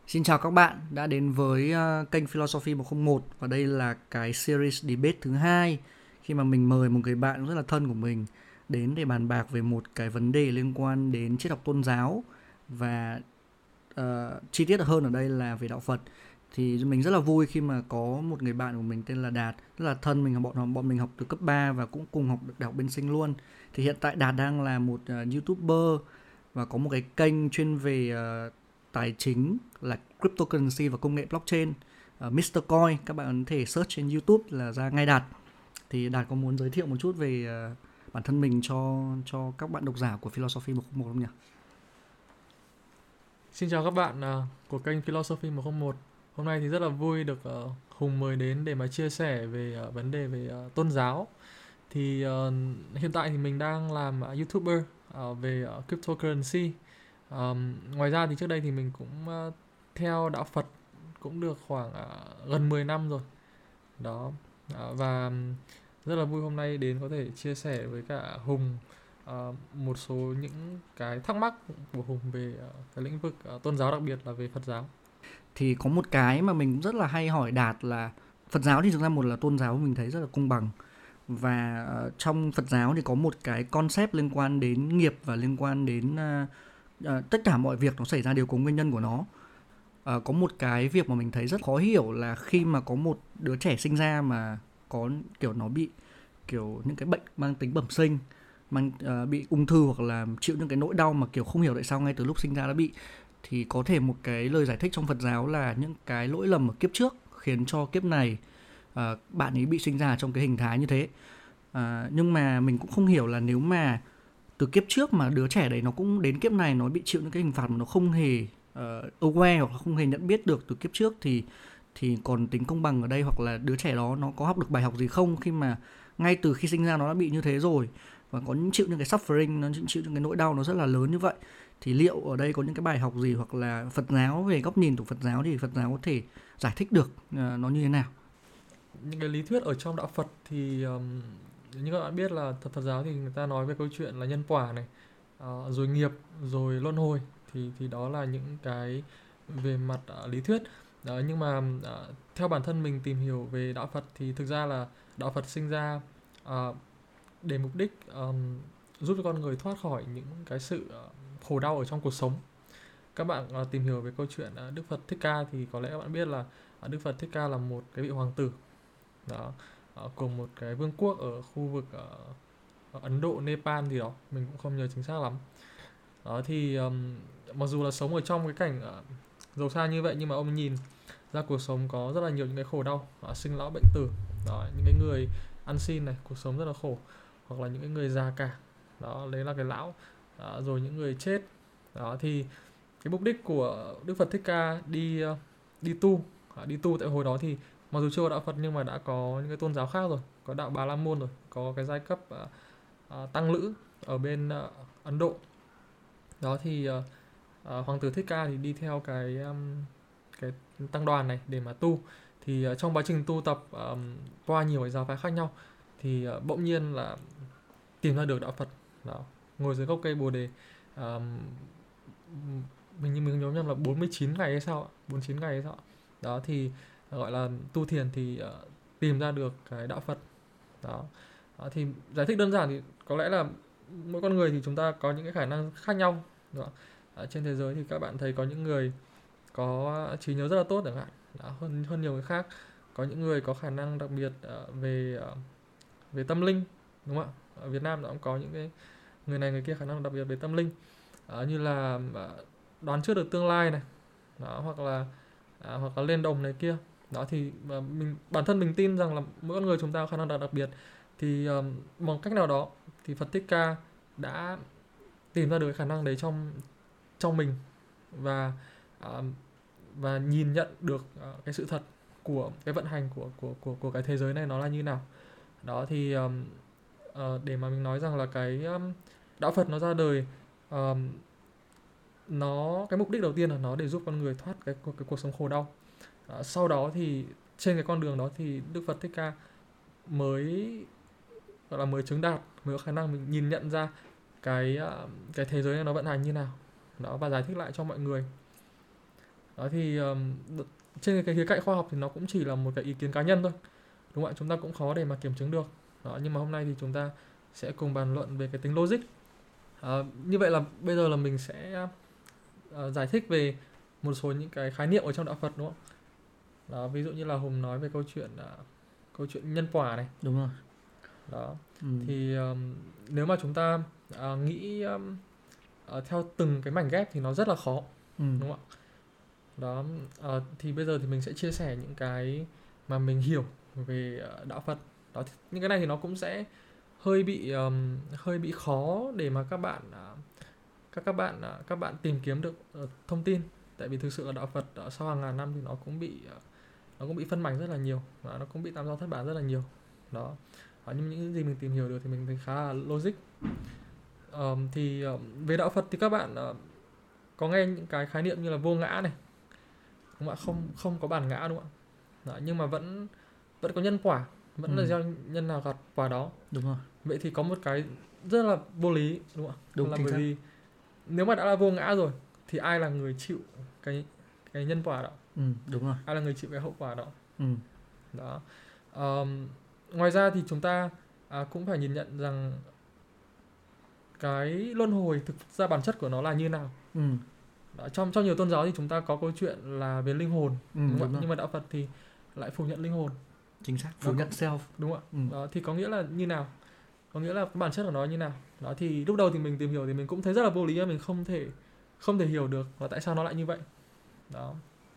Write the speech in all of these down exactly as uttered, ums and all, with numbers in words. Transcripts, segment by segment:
Xin chào các bạn đã đến với uh, kênh Philosophy một không một, và đây là cái series debate thứ hai khi mà mình mời một người bạn rất là thân của mình đến để bàn bạc về một cái vấn đề liên quan đến triết học tôn giáo và uh, chi tiết hơn ở đây là về đạo Phật. Thì mình rất là vui khi mà có một người bạn của mình tên là Đạt, rất là thân mình, bọn bọn mình học từ cấp ba và cũng cùng học đại học bên Sinh luôn. Thì hiện tại Đạt đang là một uh, YouTuber và có một cái kênh chuyên về uh, tài chính là cryptocurrency và công nghệ blockchain, uh, mít tơ Coin. Các bạn có thể search trên YouTube là ra ngay Đạt. Thì Đạt có muốn giới thiệu một chút về uh, bản thân mình cho cho các bạn độc giả của Philosophy một không một không nhỉ? Xin chào các bạn uh, của kênh Philosophy một không một. Hôm nay thì rất là vui được uh, Hùng mời đến để mà chia sẻ về uh, vấn đề về uh, tôn giáo. Thì uh, hiện tại thì mình đang làm uh, YouTuber uh, về uh, cryptocurrency. Um, ngoài ra thì trước đây thì mình cũng uh, theo đạo Phật cũng được khoảng uh, gần mười năm rồi. Đó. Uh, và rất là vui hôm nay đến có thể chia sẻ với cả Hùng uh, một số những cái thắc mắc của Hùng về uh, cái lĩnh vực uh, tôn giáo, đặc biệt là về Phật giáo. Thì có một cái mà mình rất là hay hỏi Đạt là Phật giáo thì thực ra một là tôn giáo mình thấy rất là công bằng, và uh, trong Phật giáo thì có một cái concept liên quan đến nghiệp và liên quan đến uh, uh, tất cả mọi việc nó xảy ra đều có nguyên nhân của nó. Uh, có một cái việc mà mình thấy rất khó hiểu là khi mà có một đứa trẻ sinh ra mà có kiểu nó bị kiểu những cái bệnh mang tính bẩm sinh, mang uh, bị ung thư hoặc là chịu những cái nỗi đau mà kiểu không hiểu tại sao ngay từ lúc sinh ra đã bị, thì có thể một cái lời giải thích trong Phật giáo là những cái lỗi lầm ở kiếp trước khiến cho kiếp này uh, bạn ấy bị sinh ra trong cái hình thái như thế. Uh, nhưng mà mình cũng không hiểu là nếu mà từ kiếp trước mà đứa trẻ đấy nó cũng đến kiếp này nó bị chịu những cái hình phạt mà nó không hề uh, aware hoặc là không hề nhận biết được từ kiếp trước, thì thì còn tính công bằng ở đây, hoặc là đứa trẻ đó nó có học được bài học gì không khi mà ngay từ khi sinh ra nó đã bị như thế rồi và có những chịu những cái suffering, nó chịu những cái nỗi đau nó rất là lớn như vậy. Thì liệu ở đây có những cái bài học gì, hoặc là Phật giáo về góc nhìn của Phật giáo thì Phật giáo có thể giải thích được uh, nó như thế nào? Những cái lý thuyết ở trong đạo Phật thì um, như các bạn biết là thật Phật giáo thì người ta nói về câu chuyện là nhân quả này, uh, rồi nghiệp, rồi luân hồi. Thì thì đó là những cái về mặt uh, lý thuyết. Đó, nhưng mà uh, theo bản thân mình tìm hiểu về đạo Phật thì thực ra là đạo Phật sinh ra uh, để mục đích um, giúp cho con người thoát khỏi những cái sự uh, khổ đau ở trong cuộc sống. Các bạn uh, tìm hiểu về câu chuyện uh, Đức Phật Thích Ca thì có lẽ các bạn biết là uh, Đức Phật Thích Ca là một cái vị hoàng tử đó, uh, của một cái vương quốc ở khu vực uh, ở Ấn Độ, Nepal gì đó, mình cũng không nhớ chính xác lắm. Đó thì um, mặc dù là sống ở trong cái cảnh uh, giàu sang như vậy, nhưng mà ông nhìn ra cuộc sống có rất là nhiều những cái khổ đau, uh, sinh lão bệnh tử. Đó, những cái người ăn xin này, cuộc sống rất là khổ, hoặc là những cái người già cả, đó đấy là cái lão. Đó, rồi những người chết. Đó thì cái mục đích của Đức Phật Thích Ca đi uh, đi tu, à, đi tu tại hồi đó thì mặc dù chưa có đạo Phật nhưng mà đã có những cái tôn giáo khác rồi, có đạo Bà La Môn rồi, có cái giai cấp uh, uh, tăng lữ ở bên uh, Ấn Độ. Đó thì uh, uh, hoàng tử Thích Ca thì đi theo cái um, cái tăng đoàn này để mà tu. Thì uh, trong quá trình tu tập um, qua nhiều cái giáo phái khác nhau thì uh, bỗng nhiên là tìm ra được đạo Phật. Đó, ngồi dưới gốc cây Bồ đề, um, mình như mình nhớ nhầm là bốn mươi chín ngày hay sao ạ, bốn mươi chín ngày hay sao ạ. Đó thì gọi là tu thiền thì uh, tìm ra được cái đạo Phật. Đó. Đó thì giải thích đơn giản thì có lẽ là mỗi con người thì chúng ta có những cái khả năng khác nhau. Đó. Ở trên thế giới thì các bạn thấy có những người có trí nhớ rất là tốt chẳng hạn, đó, hơn hơn nhiều người khác. Có những người có khả năng đặc biệt uh, về uh, về tâm linh, đúng không ạ? Ở Việt Nam cũng có những cái người này người kia khả năng đặc biệt về tâm linh, uh, như là uh, đoán trước được tương lai này, đó, hoặc là à, hoặc là lên đồng này kia. Đó thì mà mình bản thân mình tin rằng là mỗi con người chúng ta có khả năng đặc, đặc biệt. Thì um, bằng cách nào đó thì Phật Thích Ca đã tìm ra được cái khả năng đấy trong trong mình, và uh, và nhìn nhận được uh, cái sự thật của cái vận hành của của của của cái thế giới này nó là như nào. Đó thì um, uh, để mà mình nói rằng là cái um, đạo Phật nó ra đời, um, nó cái mục đích đầu tiên là nó để giúp con người thoát cái, cái cuộc sống khổ đau. À, sau đó thì trên cái con đường đó thì Đức Phật Thích Ca mới gọi là mới chứng đạt, mới có khả năng mình nhìn nhận ra cái cái thế giới này nó vận hành như nào đó, và giải thích lại cho mọi người. Đó thì um, trên cái khía cạnh khoa học thì nó cũng chỉ là một cái ý kiến cá nhân thôi, đúng không ạ? Chúng ta cũng khó để mà kiểm chứng được. Đó, nhưng mà hôm nay thì chúng ta sẽ cùng bàn luận về cái tính logic. À, như vậy là bây giờ là mình sẽ uh, giải thích về một số những cái khái niệm ở trong đạo Phật, đúng không? Đó, ví dụ như là Hùng nói về câu chuyện uh, câu chuyện nhân quả này. Đúng rồi. Đó. Ừ. Thì um, nếu mà chúng ta uh, nghĩ um, uh, theo từng cái mảnh ghép thì nó rất là khó, Ừ. đúng không ạ? Đó, uh, thì bây giờ thì mình sẽ chia sẻ những cái mà mình hiểu về uh, đạo Phật. Đó, thì những cái này thì nó cũng sẽ hơi bị um, hơi bị khó để mà các bạn uh, các các bạn uh, các bạn tìm kiếm được uh, thông tin, tại vì thực sự là đạo Phật uh, sau hàng ngàn năm thì nó cũng bị uh, nó cũng bị phân mảnh rất là nhiều, và nó cũng bị tam do thất bản rất là nhiều. Đó. Đó, nhưng những gì mình tìm hiểu được thì mình thấy khá là logic. Um, thì um, về đạo Phật thì các bạn uh, có nghe những cái khái niệm như là vô ngã này, đúng không ạ? Không không có bản ngã, đúng không ạ? Đó, nhưng mà vẫn vẫn có nhân quả, vẫn Ừ. là gieo nhân nào gặt quả đó. Đúng rồi. Vậy thì có một cái rất là vô lý, đúng không ạ? Đúng, Là chính bởi xác. vì nếu mà đã là vô ngã rồi thì ai là người chịu cái cái nhân quả đó? Ừ. Đúng rồi. Ai là người chịu cái hậu quả đó? Ừ. Đó. Um, ngoài ra thì chúng ta à, cũng phải nhìn nhận rằng cái luân hồi thực ra bản chất của nó là như nào. Ừ. Đó, trong trong nhiều tôn giáo thì chúng ta có câu chuyện là về linh hồn, Ừ. đúng Đúng không ạ? rồi. Nhưng mà đạo Phật thì lại phủ nhận linh hồn, Chính xác. Nó Phủ có- nhận self. đúng không ạ? Ừ. Đó thì có nghĩa là như nào? Có nghĩa là cái bản chất của nó như nào? Đó thì lúc đầu thì mình tìm hiểu thì mình cũng thấy rất là vô lý, mình không thể không thể hiểu được là tại sao nó lại như vậy. Đó.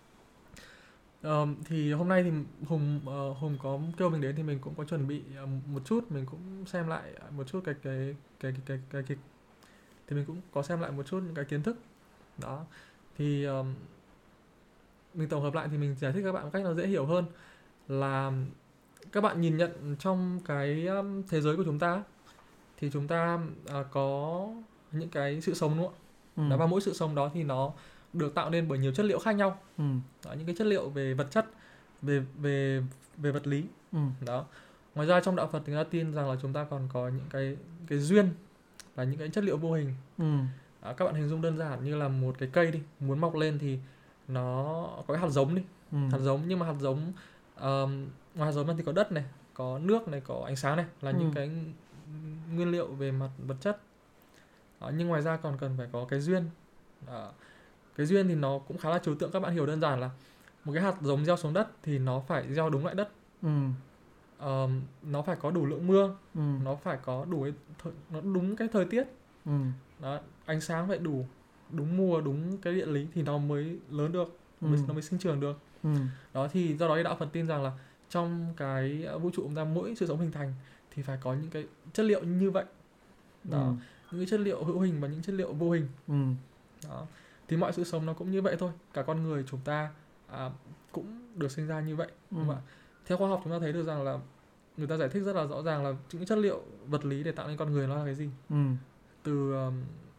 Ờm, thì hôm nay thì Hùng ờ, Hùng có kêu mình đến thì mình cũng có chuẩn bị ờ, một chút, mình cũng xem lại một chút cái cái cái cái cái, cái, cái thì mình cũng có xem lại một chút những cái kiến thức. Đó. Thì ờm, mình tổng hợp lại thì mình giải thích các bạn một cách nó dễ hiểu hơn, là các bạn nhìn nhận trong cái um, thế giới của chúng ta thì chúng ta à, có những cái sự sống, đúng không ạ? Ừ. Đó, và mỗi sự sống đó thì nó được tạo nên bởi nhiều chất liệu khác nhau. Ừ. Đó, những cái chất liệu về vật chất, về về về vật lý. Ừ. Đó. Ngoài ra trong đạo Phật thì người ta tin rằng là chúng ta còn có những cái cái duyên, là những cái chất liệu vô hình. Ừ. À, các bạn hình dung đơn giản như là một cái cây đi, muốn mọc lên thì nó có cái hạt giống đi, Ừ. hạt giống, nhưng mà hạt giống um, ngoài hạt giống ra thì có đất này, có nước này, có ánh sáng này, là Ừ. những cái nguyên liệu về mặt vật chất. Đó, nhưng ngoài ra còn cần phải có cái duyên. Đó. Cái duyên thì nó cũng khá là trừu tượng, các bạn hiểu đơn giản là một cái hạt giống gieo xuống đất thì nó phải gieo đúng loại đất. Ừ. Um, nó phải có đủ lượng mưa, Ừ. nó phải có đủ cái thời, nó đúng cái thời tiết. Ừ. Đó, ánh sáng phải đủ, đúng mùa, đúng cái địa lý thì nó mới lớn được, nó mới, Ừ. nó mới sinh trưởng được. Ừ. Đó thì do đó thì đạo Phật tin rằng là trong cái vũ trụ chúng ta, mỗi sự sống hình thành thì phải có những cái chất liệu như vậy. Đó, Ừ. những cái chất liệu hữu hình và những chất liệu vô hình. Ừ. Đó, thì mọi sự sống nó cũng như vậy thôi. Cả con người chúng ta à, cũng được sinh ra như vậy, Ừ. đúng không ạ? Theo khoa học chúng ta thấy được rằng là người ta giải thích rất là rõ ràng là những chất liệu vật lý để tạo nên con người nó là cái gì. Ừ. Từ um,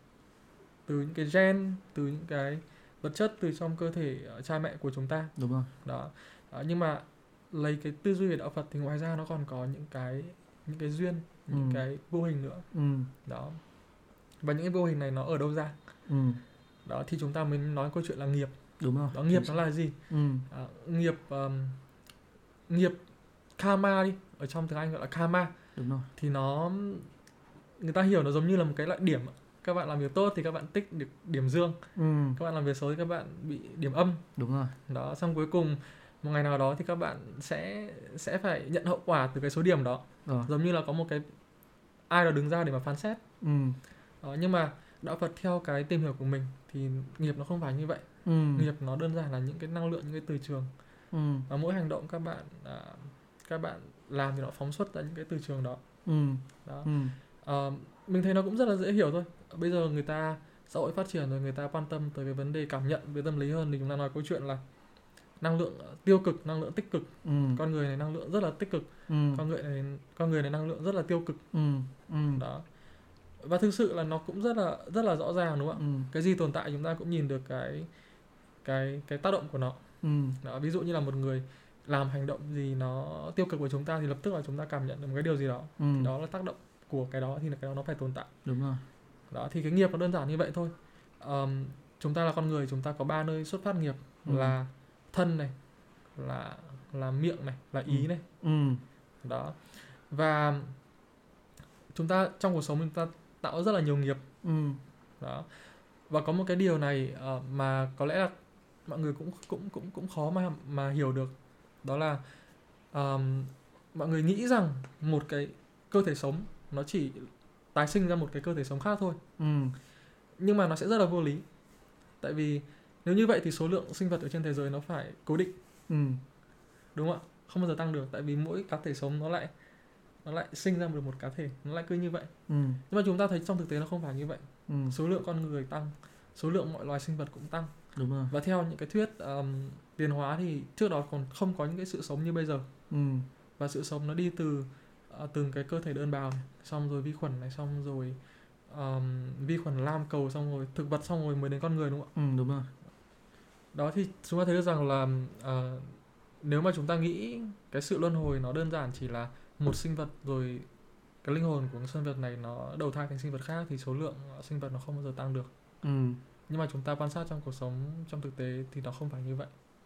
từ những cái gen, từ những cái vật chất từ trong cơ thể uh, cha mẹ của chúng ta. Đúng rồi. Đó. Đó, nhưng mà lấy cái tư duy về đạo Phật thì ngoài ra nó còn có những cái những cái duyên, những Ừ. cái vô hình nữa. Ừ. Đó. Và những cái vô hình này nó ở đâu ra? Ừ. Đó thì chúng ta mới nói câu chuyện là nghiệp. Đúng rồi. Đó, nghiệp Chính nó xác. là gì? Ừ. À, nghiệp um, nghiệp karma đi, ở trong tiếng Anh gọi là karma, Đúng rồi. thì nó, người ta hiểu nó giống như là một cái loại điểm. Các bạn làm việc tốt thì các bạn tích được điểm dương, Ừ. các bạn làm việc xấu thì các bạn bị điểm âm. Đúng rồi. Đó, xong cuối cùng một ngày nào đó thì các bạn sẽ sẽ phải nhận hậu quả từ cái số điểm đó. Rồi. Giống như là có một cái ai đó đứng ra để mà phán xét. Ừ. Đó, nhưng mà đạo Phật theo cái tìm hiểu của mình thì nghiệp nó không phải như vậy. Ừ. Nghiệp nó đơn giản là những cái năng lượng, những cái từ trường, Ừ. và mỗi hành động các bạn à, các bạn làm thì nó phóng xuất ra những cái từ trường đó. Ừ. Đó. Ừ. À, mình thấy nó cũng rất là dễ hiểu thôi. Bây giờ người ta, xã hội phát triển rồi, người ta quan tâm tới cái vấn đề cảm nhận về tâm lý hơn, thì chúng ta nói câu chuyện là năng lượng tiêu cực, năng lượng tích cực. Ừ. Con người này năng lượng rất là tích cực, Ừ. con người này con người này năng lượng rất là tiêu cực. Ừ. Ừ. Đó. Và thực sự là nó cũng rất là rất là rõ ràng, đúng không ạ? Ừ. Cái gì tồn tại chúng ta cũng nhìn được cái cái cái tác động của nó. Ừ. Đó, ví dụ như là một người làm hành động gì nó tiêu cực với chúng ta thì lập tức là chúng ta cảm nhận được một cái điều gì đó. Ừ. Thì đó là tác động của cái đó, thì là cái đó nó phải tồn tại. Đúng rồi. Đó thì cái nghiệp nó đơn giản như vậy thôi. Um, chúng ta là con người, chúng ta có ba nơi xuất phát nghiệp. Ừ. là thân này, là là miệng này, là ý Ừ. này. Ừ. Đó. Và chúng ta trong cuộc sống chúng ta tạo rất là nhiều nghiệp. Ừ. Đó. Và có một cái điều này ờ, mà có lẽ là mọi người cũng cũng cũng cũng khó mà mà hiểu được, đó là ờm, mọi người nghĩ rằng một cái cơ thể sống nó chỉ tái sinh ra một cái cơ thể sống khác thôi, Ừ. nhưng mà nó sẽ rất là vô lý. Tại vì nếu như vậy thì số lượng sinh vật ở trên thế giới nó phải cố định, Ừ. đúng không ạ? Không bao giờ tăng được, tại vì mỗi cá thể sống nó lại nó lại sinh ra được một cá thể, nó lại cứ như vậy. Ừ. Nhưng mà chúng ta thấy trong thực tế nó không phải như vậy. Ừ. Số lượng con người tăng, số lượng mọi loài sinh vật cũng tăng. Đúng rồi. Và theo những cái thuyết um, tiến hóa thì trước đó còn không có những cái sự sống như bây giờ. Ừ. Và sự sống nó đi từ uh, từng cái cơ thể đơn bào này, xong rồi vi khuẩn này, xong rồi um, vi khuẩn lam cầu, xong rồi thực vật, xong rồi mới đến con người, đúng không ạ? Ừ. Đúng rồi. Đó thì chúng ta thấy được rằng là uh, nếu mà chúng ta nghĩ cái sự luân hồi nó đơn giản chỉ là một sinh vật rồi cái linh hồn của sinh vật này nó đầu thai thành sinh vật khác, thì số lượng sinh vật nó không bao giờ tăng được. Ừ. Nhưng mà chúng ta quan sát trong cuộc sống, trong thực tế thì nó không phải như vậy.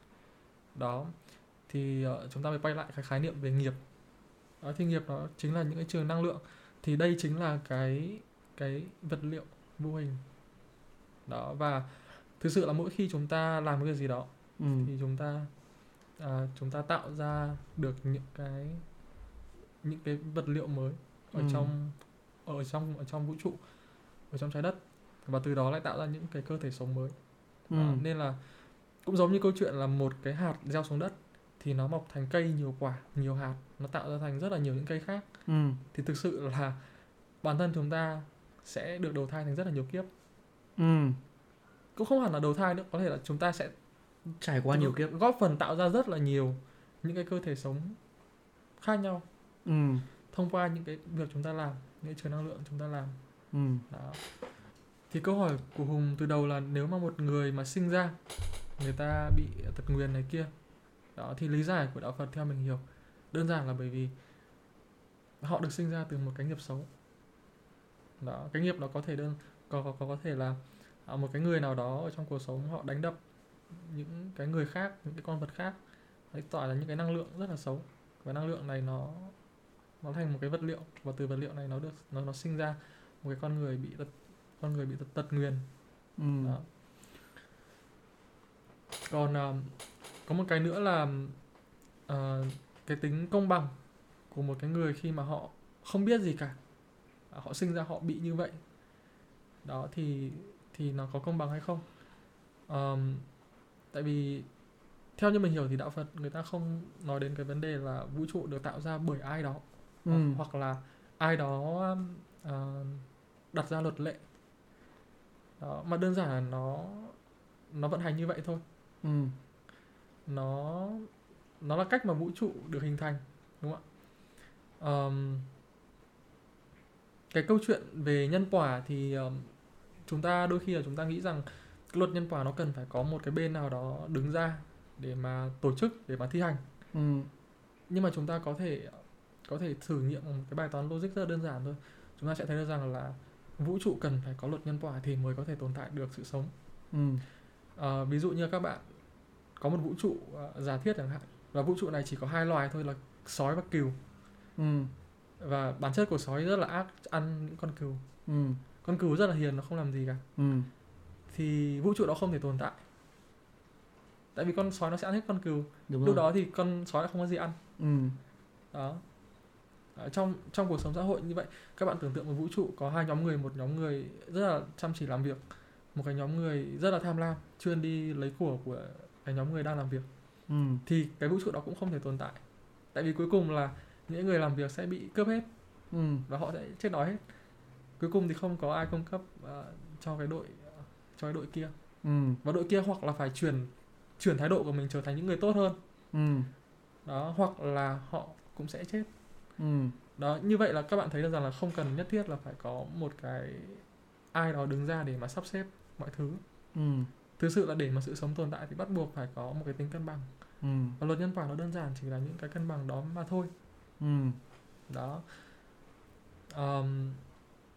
Đó thì uh, chúng ta mới quay lại cái khái niệm về nghiệp. Đó thì nghiệp nó chính là những cái trường năng lượng, thì đây chính là cái cái vật liệu vô hình. Đó, và thực sự là mỗi khi chúng ta làm cái gì đó Ừ. thì chúng ta à, chúng ta tạo ra được những cái những cái vật liệu mới ở Ừ. trong ở trong ở trong vũ trụ, ở trong trái đất, và từ đó lại tạo ra những cái cơ thể sống mới. Ừ. Đó, nên là cũng giống như câu chuyện là một cái hạt gieo xuống đất thì nó mọc thành cây nhiều quả, nhiều hạt, nó tạo ra thành rất là nhiều những cây khác. Ừ. Thì thực sự là bản thân chúng ta sẽ được đầu thai thành rất là nhiều kiếp. Ừ. Cũng không hẳn là đầu thai nữa, có thể là chúng ta sẽ Trải qua nhiều kiếp. góp phần tạo ra rất là nhiều những cái cơ thể sống khác nhau Ừ. thông qua những cái việc chúng ta làm, những cái trường năng lượng chúng ta làm. Ừ. Đó. Thì câu hỏi của Hùng từ đầu là nếu mà một người mà sinh ra người ta bị tật nguyền này kia, đó thì lý giải của đạo Phật theo mình hiểu đơn giản là bởi vì họ được sinh ra từ một cái nghiệp xấu. Đó, cái nghiệp đó có thể đơn có có có, có thể là à, một cái người nào đó ở trong cuộc sống họ đánh đập những cái người khác, những cái con vật khác, đấy tỏa ra những cái năng lượng rất là xấu, và năng lượng này nó nó thành một cái vật liệu, và từ vật liệu này nó được nó nó sinh ra một cái con người bị tật con người bị tật, tật nguyền. Ừ. Đó. Còn uh, có một cái nữa là uh, cái tính công bằng của một cái người khi mà họ không biết gì cả, họ sinh ra họ bị như vậy, đó thì thì nó có công bằng hay không? Um, tại vì theo như mình hiểu thì đạo Phật người ta không nói đến cái vấn đề là vũ trụ được tạo ra bởi ai đó, Ừ. hoặc, hoặc là ai đó uh, đặt ra luật lệ. Đó, mà đơn giản là nó nó vận hành như vậy thôi. Ừ. Nó nó là cách mà vũ trụ được hình thành, đúng không ạ? Um, cái câu chuyện về nhân quả thì um, chúng ta đôi khi là chúng ta nghĩ rằng cái luật nhân quả nó cần phải có một cái bên nào đó đứng ra để mà tổ chức, để mà thi hành. Ừ. Nhưng mà chúng ta có thể có thể thử nghiệm một cái bài toán logic rất là đơn giản thôi. Chúng ta sẽ thấy được rằng là vũ trụ cần phải có luật nhân quả thì mới có thể tồn tại được sự sống. Ừ. À, ví dụ như các bạn có một vũ trụ uh, giả thiết chẳng hạn, và vũ trụ này chỉ có hai loài thôi là sói và cừu. Ừ. Và bản chất của sói rất là ác, ăn những con cừu. Ừ. Con cừu rất là hiền, nó không làm gì cả. Ừ. Thì vũ trụ đó không thể tồn tại, tại vì con sói nó sẽ ăn hết con cừu. Đúng Lúc rồi. đó thì con sói lại không có gì ăn. Ừ. Đó. Ở trong trong cuộc sống xã hội như vậy, các bạn tưởng tượng một vũ trụ có hai nhóm người, một nhóm người rất là chăm chỉ làm việc, một cái nhóm người rất là tham lam, chuyên đi lấy của của cái nhóm người đang làm việc. Ừ. Thì cái vũ trụ đó cũng không thể tồn tại, tại vì cuối cùng là những người làm việc sẽ bị cướp hết. Ừ. Và họ sẽ chết đói hết. Cuối cùng thì không có ai cung cấp uh, cho cái đội uh, cho cái đội kia. Ừ. Và đội kia hoặc là phải chuyển chuyển thái độ của mình trở thành những người tốt hơn. Ừ. Đó, hoặc là họ cũng sẽ chết. Ừ. Đó, như vậy là các bạn thấy được rằng là không cần nhất thiết là phải có một cái ai đó đứng ra để mà sắp xếp mọi thứ. Ừ. Thực sự là để mà sự sống tồn tại thì bắt buộc phải có một cái tính cân bằng. Ừ. Và luật nhân quả nó đơn giản chỉ là những cái cân bằng đó mà thôi. Ừ. Đó. Um,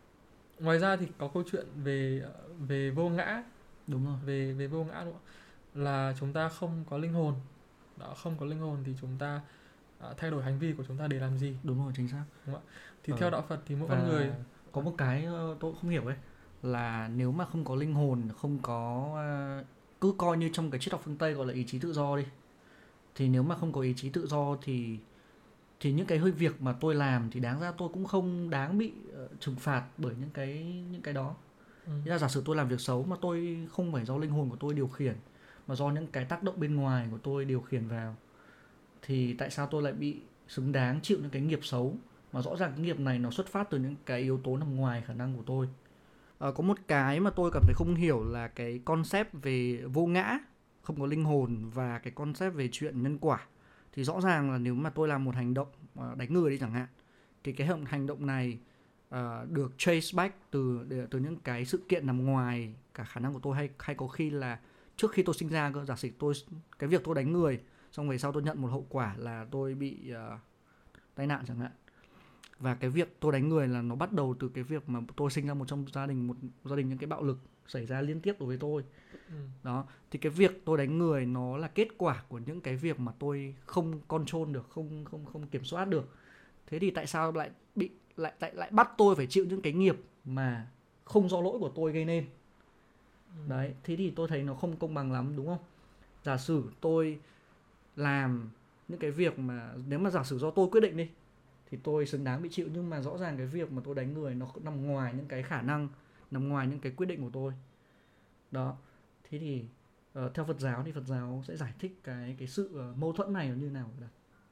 ngoài ra thì có câu chuyện về về vô ngã. Đúng rồi. Về về vô ngã đúng không? là chúng ta không có linh hồn. Đó, không có linh hồn thì chúng ta à, thay đổi hành vi của chúng ta để làm gì? Đúng rồi, chính xác. Đúng không ạ? Thì Ờ, theo đạo Phật thì mỗi và con người có một cái ờ, tôi không hiểu ấy, là nếu mà không có linh hồn, không có ờ, cứ coi như trong cái triết học phương Tây gọi là ý chí tự do đi, thì nếu mà không có ý chí tự do thì thì những cái hơi việc mà tôi làm thì đáng ra tôi cũng không đáng bị ờ, trừng phạt bởi những cái những cái đó. ừ, Nghĩa là giả sử tôi làm việc xấu mà tôi không phải do linh hồn của tôi điều khiển, mà do những cái tác động bên ngoài của tôi điều khiển vào, thì tại sao tôi lại bị xứng đáng chịu những cái nghiệp xấu mà rõ ràng cái nghiệp này nó xuất phát từ những cái yếu tố nằm ngoài khả năng của tôi. Ờ, có một cái mà tôi cảm thấy không hiểu là cái concept về vô ngã, không có linh hồn, và cái concept về chuyện nhân quả. Thì rõ ràng là nếu mà tôi làm một hành động ờ, đánh người đi chẳng hạn, thì cái hành động này ờ, được trace back từ từ những cái sự kiện nằm ngoài cả khả năng của tôi, hay hay có khi là trước khi tôi sinh ra cơ. Giả sử tôi cái việc tôi đánh người xong về sau tôi nhận một hậu quả là tôi bị uh, tai nạn chẳng hạn, và cái việc tôi đánh người là nó bắt đầu từ cái việc mà tôi sinh ra một trong gia đình một gia đình những cái bạo lực xảy ra liên tiếp đối với tôi. ừ, Đó, thì cái việc tôi đánh người nó là kết quả của những cái việc mà tôi không control được, không không không kiểm soát được. Thế thì tại sao lại bị lại lại lại bắt tôi phải chịu những cái nghiệp mà không do lỗi của tôi gây nên? ừ, Đấy, thế thì tôi thấy nó không công bằng lắm, đúng không? Giả sử tôi làm những cái việc mà nếu mà giả sử do tôi quyết định đi thì tôi xứng đáng bị chịu, nhưng mà rõ ràng cái việc mà tôi đánh người nó nằm ngoài những cái khả năng, nằm ngoài những cái quyết định của tôi. Đó, thế thì uh, theo Phật giáo thì Phật giáo sẽ giải thích cái cái sự uh, mâu thuẫn này nó như nào?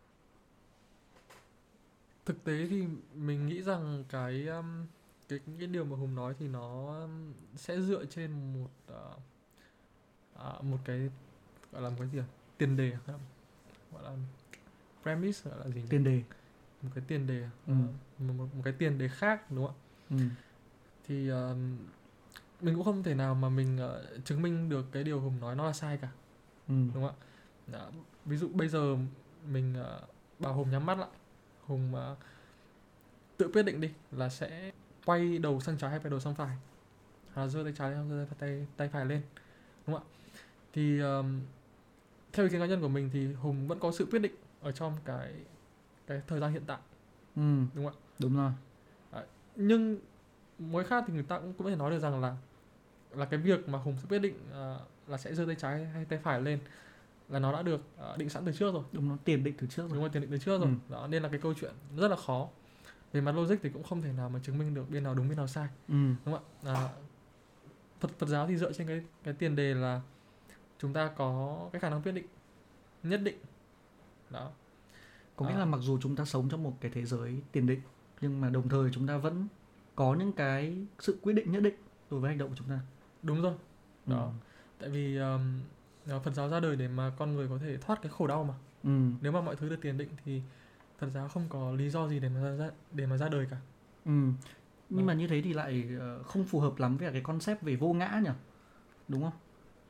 Thực tế thì mình nghĩ rằng cái um, cái cái điều mà Hùng nói thì nó um, sẽ dựa trên một uh, uh, một cái gọi là một cái gì à? Tiền đề hay là gọi là premise, gọi là gì nhỉ? Tiền đề. Một cái tiền đề, Ừ. uh, một, một cái tiền đề khác, đúng không ạ? Ừ. Thì uh, mình cũng không thể nào mà mình uh, chứng minh được cái điều Hùng nói nó là sai cả, Ừ. đúng không ạ? Đó, ví dụ bây giờ mình uh, bảo Hùng nhắm mắt lại, Hùng uh, tự quyết định đi là sẽ quay đầu sang trái hay quay đầu sang phải, hoặc là giơ tay trái hay giơ tay, tay tay phải lên, đúng không ạ? Thì um, theo ý kiến cá nhân của mình thì Hùng vẫn có sự quyết định ở trong cái cái thời gian hiện tại, Ừ. đúng không ạ? Đúng rồi. Đấy. Nhưng mỗi khác thì người ta cũng có thể nói được rằng là là cái việc mà Hùng sẽ quyết định uh, là sẽ giơ tay trái hay tay phải lên là nó đã được uh, định sẵn từ trước rồi, Đúng, nó tiền định từ trước rồi. đúng rồi, tiền định từ trước rồi. Ừ. Đó, nên là cái câu chuyện rất là khó. Về mặt logic thì cũng không thể nào mà chứng minh được bên nào đúng bên nào sai, Ừ. đúng không ạ? À, Phật Phật giáo thì dựa trên cái cái tiền đề là chúng ta có cái khả năng quyết định nhất định. Đó. Có nghĩa À, là mặc dù chúng ta sống trong một cái thế giới tiền định, nhưng mà đồng thời chúng ta vẫn có những cái sự quyết định nhất định đối với hành động của chúng ta. đúng rồi. Ừ. Đó. Tại vì um, Phật giáo ra đời để mà con người có thể thoát cái khổ đau mà. Ừ. Nếu mà mọi thứ được tiền định thì Phật giáo không có lý do gì để mà ra để mà ra đời cả. Ừ. Nhưng Đó. mà như thế thì lại ờ, không phù hợp lắm với cái concept về vô ngã nhỉ? Đúng không?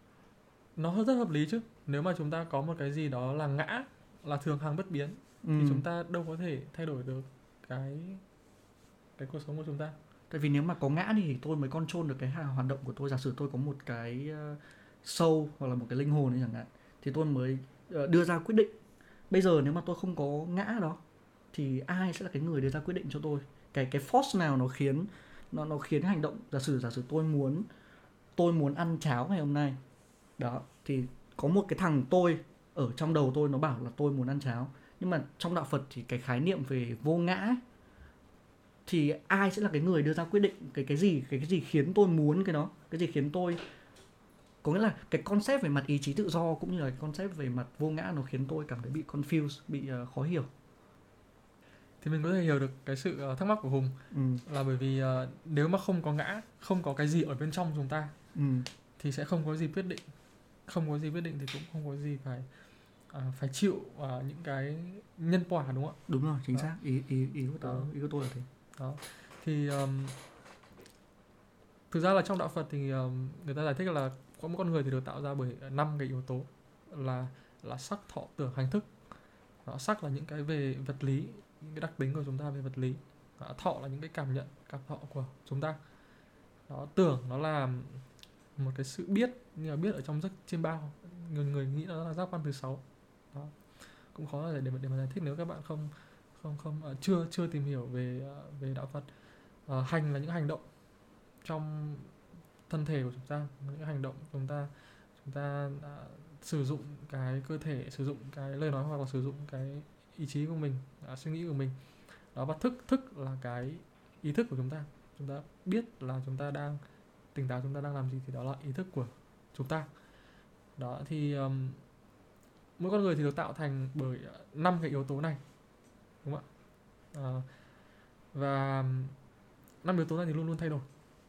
Nó rất hợp lý chứ. Nếu mà chúng ta có một cái gì đó là ngã, là thường hằng bất biến, Ừ. thì chúng ta đâu có thể thay đổi được cái cái cuộc sống của chúng ta. Tại vì nếu mà có ngã thì tôi mới control được cái hà- hoạt động của tôi. Giả sử tôi có một cái ờ, soul hoặc là một cái linh hồn ấy chẳng hạn, thì tôi mới ờ, đưa ra quyết định. Bây giờ nếu mà tôi không có ngã đó thì ai sẽ là cái người đưa ra quyết định cho tôi? Cái cái force nào nó khiến nó nó khiến hành động, giả sử giả sử tôi muốn tôi muốn ăn cháo ngày hôm nay. Đó, thì có một cái thằng tôi ở trong đầu tôi nó bảo là tôi muốn ăn cháo. Nhưng mà trong đạo Phật thì cái khái niệm về vô ngã ấy, thì ai sẽ là cái người đưa ra quyết định cái cái gì cái cái gì khiến tôi muốn cái đó, cái gì khiến tôi, có nghĩa là cái concept về mặt ý chí tự do cũng như là cái concept về mặt vô ngã nó khiến tôi cảm thấy bị confused, bị uh, khó hiểu. Thì mình có thể hiểu được cái sự uh, thắc mắc của Hùng. Ừ. Là bởi vì uh, nếu mà không có ngã, không có cái gì ở bên trong chúng ta, Ừ. thì sẽ không có gì quyết định. Không có gì quyết định thì cũng không có gì phải uh, phải chịu uh, những cái nhân quả, đúng không ạ? Đúng rồi, chính Đó. xác. Ý ý ý của tôi, Đó. ý của tôi là thế. Đó. Thì um, thực ra là trong đạo Phật thì um, người ta giải thích là có một con người thì được tạo ra bởi năm cái yếu tố là là sắc, thọ, tưởng, hành thức. Đó, sắc là những cái về vật lý, những cái đặc tính của chúng ta về vật lý. Đó, thọ là những cái cảm nhận, cảm thọ của chúng ta. Đó, tưởng nó là một cái sự biết, như là biết ở trong giấc chiêm bao, người người nghĩ nó là giác quan thứ sáu. Đó. Cũng khó để để mà, để mà giải thích nếu các bạn không không không uh, chưa chưa tìm hiểu về uh, về đạo Phật. Uh, hành là những hành động trong thân thể của chúng ta, những hành động chúng ta chúng ta uh, sử dụng cái cơ thể, sử dụng cái lời nói hoặc là sử dụng cái ý chí của mình, uh, suy nghĩ của mình. Đó, và thức thức là cái ý thức của chúng ta. Chúng ta biết là chúng ta đang tỉnh táo, chúng ta đang làm gì thì đó là ý thức của chúng ta. Đó thì um, mỗi con người thì được tạo thành bởi năm cái yếu tố này, đúng không ạ? À, và năm yếu tố này thì luôn luôn thay đổi.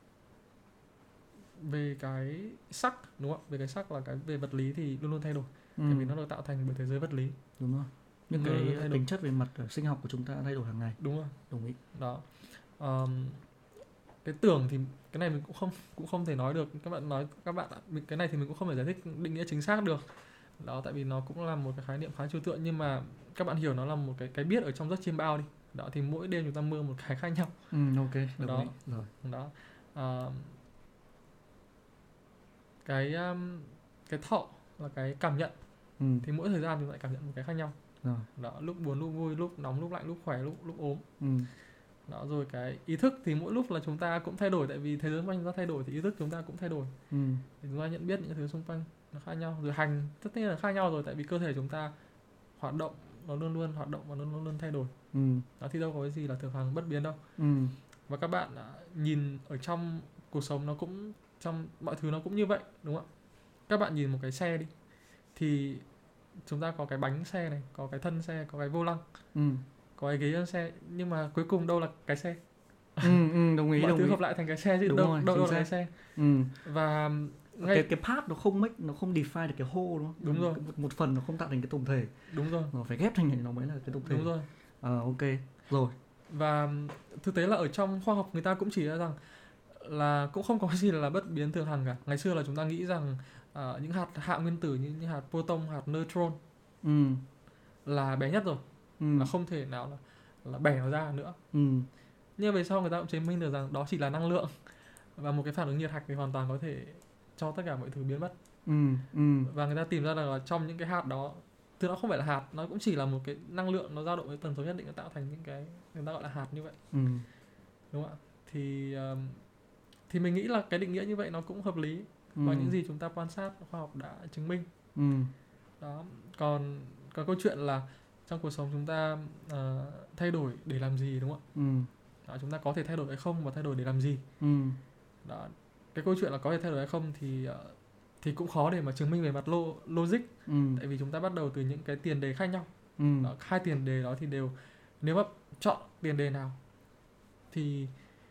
Về cái sắc, đúng không ạ? Về cái sắc là cái về vật lý thì luôn luôn thay đổi. Ừ. Tại vì nó được tạo thành bởi thế giới vật lý. Đúng rồi. Những Luôn luôn cái thay đổi. tính chất về mặt sinh học của chúng ta thay đổi hàng ngày. Đúng rồi. Đồng ý. Đó. Um, cái tưởng thì cái này mình cũng không cũng không thể nói được. Các bạn nói các bạn cái này thì mình cũng không thể giải thích định nghĩa chính xác được. Đó, tại vì nó cũng là một cái khái niệm khá trừu tượng, nhưng mà các bạn hiểu nó là một cái cái biết ở trong giấc chiêm bao đi. Đó, thì mỗi đêm chúng ta mơ một cái khác nhau. Ừ, ok, đồng Đó. ý. Rồi. Đó. Uh, cái um, cái thọ là cái cảm nhận. Ừ. Thì mỗi thời gian chúng ta lại cảm nhận một cái khác nhau. Rồi. Đó, lúc buồn lúc vui, lúc nóng lúc lạnh, lúc khỏe lúc lúc ốm. Ừ. Đó, rồi cái ý thức thì mỗi lúc là chúng ta cũng thay đổi, tại vì thế giới xung quanh chúng ta thay đổi thì ý thức chúng ta cũng thay đổi. Ừ. Thì chúng ta nhận biết những thứ xung quanh nó khác nhau. Rồi hành tất nhiên là khác nhau rồi, tại vì cơ thể chúng ta hoạt động, nó luôn luôn hoạt động và nó luôn luôn thay đổi. Ừ. Đó, thì đâu có cái gì là thường hằng bất biến đâu. Ừ. Và các bạn nhìn ở trong cuộc sống nó cũng, trong mọi thứ nó cũng như vậy, đúng không ạ? Các bạn nhìn một cái xe đi, thì chúng ta có cái bánh xe này, có cái thân xe, có cái vô lăng, Ừ. có cái ghế trên xe, nhưng mà cuối cùng đâu là cái xe? Ừ, ừ, đồng ý, Mọi đồng thứ ý. hợp lại thành cái xe chứ Đúng đâu rồi, đâu, đâu chính là cái xác. xe. Ừ. Và ngay cái cái part nó không make, nó không define được cái whole, đúng không? Đúng rồi. Một, một phần nó không tạo thành cái tổng thể. Đúng rồi. Nó phải ghép thành này nó mới là cái tổng thể. Đúng rồi. Ờ, ok. Rồi. Và thực tế là ở trong khoa học người ta cũng chỉ ra rằng là cũng không có gì là bất biến thường hằng cả. Ngày xưa là chúng ta nghĩ rằng uh, những hạt hạ nguyên tử như những hạt proton, hạt neutron Ừ. là bé nhất rồi. Ừ. Là không thể nào là, là bẻ nó ra nữa. Ừ. Nhưng về sau người ta cũng chứng minh được rằng đó chỉ là năng lượng, và một cái phản ứng nhiệt hạch thì hoàn toàn có thể cho tất cả mọi thứ biến mất. Ừ. Ừ. Và người ta tìm ra rằng là trong những cái hạt đó, thì nó không phải là hạt, nó cũng chỉ là một cái năng lượng, nó dao động với tần số nhất định, nó tạo thành những cái người ta gọi là hạt như vậy. Ừ. Đúng không ạ? Thì um, thì mình nghĩ là cái định nghĩa như vậy nó cũng hợp lý. Ừ. Và những gì chúng ta quan sát khoa học đã chứng minh. Ừ. Đó. Còn còn câu chuyện là trong cuộc sống chúng ta uh, thay đổi để làm gì, đúng không ạ? Ừ. Đó, chúng ta có thể thay đổi hay không và thay đổi để làm gì. Ừ. Đó. Cái câu chuyện là có thể thay đổi hay không thì uh, thì cũng khó để mà chứng minh về mặt lo- logic. Ừ. Tại vì chúng ta bắt đầu từ những cái tiền đề khác nhau. Ừ. Đó, hai tiền đề đó thì đều, nếu mà chọn tiền đề nào thì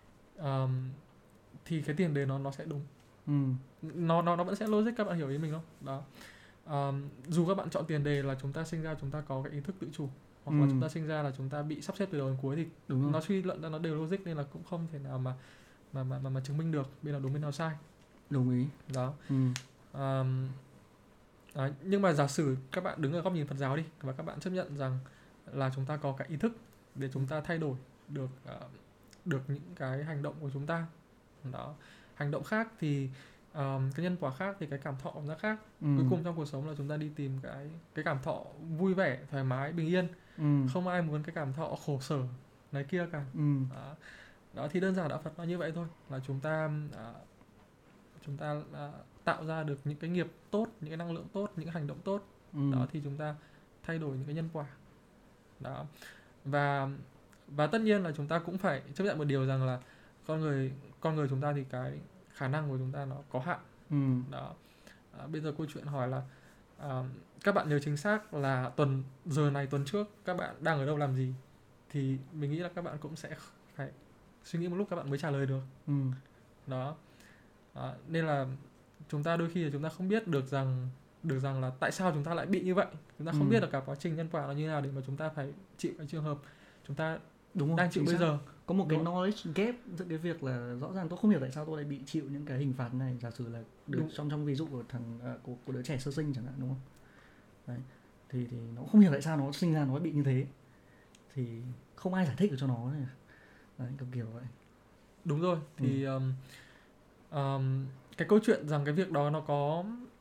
um, thì cái tiền đề nó nó sẽ đúng. Ừ. Nó nó nó vẫn sẽ logic, các bạn hiểu ý mình không? Đó. Um, dù các bạn chọn tiền đề là chúng ta sinh ra chúng ta có cái ý thức tự chủ, hoặc Ừ. là chúng ta sinh ra là chúng ta bị sắp xếp từ đầu đến cuối, thì Đúng rồi. nó suy luận ra nó đều logic, nên là cũng không thể nào mà mà mà mà, mà chứng minh được bên nào đúng bên nào sai. Đồng ý. Đó. Ừ. Um, đó. Nhưng mà giả sử các bạn đứng ở góc nhìn Phật giáo đi, và các bạn chấp nhận rằng là chúng ta có cái ý thức để chúng ta thay đổi được uh, được những cái hành động của chúng ta. Đó. Hành động khác thì um, cái nhân quả khác, thì cái cảm thọ nó khác. Ừ. Cuối cùng trong cuộc sống là chúng ta đi tìm cái cái cảm thọ vui vẻ, thoải mái, bình yên. Ừ. Không ai muốn cái cảm thọ khổ sở này kia cả. Ừ. Đó. Đó thì đơn giản đạo Phật nó như vậy thôi, là chúng ta uh, chúng ta uh, tạo ra được những cái nghiệp tốt, những cái năng lượng tốt, những hành động tốt. Ừ. Đó thì chúng ta thay đổi những cái nhân quả. Đó. Và và tất nhiên là chúng ta cũng phải chấp nhận một điều rằng là con người con người chúng ta thì cái khả năng của chúng ta nó có hạn. Ừ. Đó. À, bây giờ câu chuyện hỏi là à, các bạn nhớ chính xác là tuần giờ này tuần trước các bạn đang ở đâu làm gì, thì mình nghĩ là các bạn cũng sẽ phải suy nghĩ một lúc các bạn mới trả lời được. Ừ. Đó. À, nên là chúng ta đôi khi là chúng ta không biết được rằng được rằng là tại sao chúng ta lại bị như vậy. Chúng ta không Ừ. biết được cả quá trình nhân quả nó như thế nào để mà chúng ta phải chịu cái trường hợp chúng ta Đúng rồi, đang chịu chính bây xác. giờ. Có một cái Đúng. knowledge gap giữa cái việc là rõ ràng tôi không hiểu tại sao tôi lại bị chịu những cái hình phạt này, giả sử là được Đúng. trong trong ví dụ của thằng à, của, của đứa trẻ sơ sinh chẳng hạn, đúng không? Đấy. Thì thì nó không hiểu tại sao nó sinh ra nó bị như thế, thì không ai giải thích được cho nó này. Đấy, kiểu kiểu vậy. Đúng rồi. Thì um, um, cái câu chuyện rằng cái việc đó nó có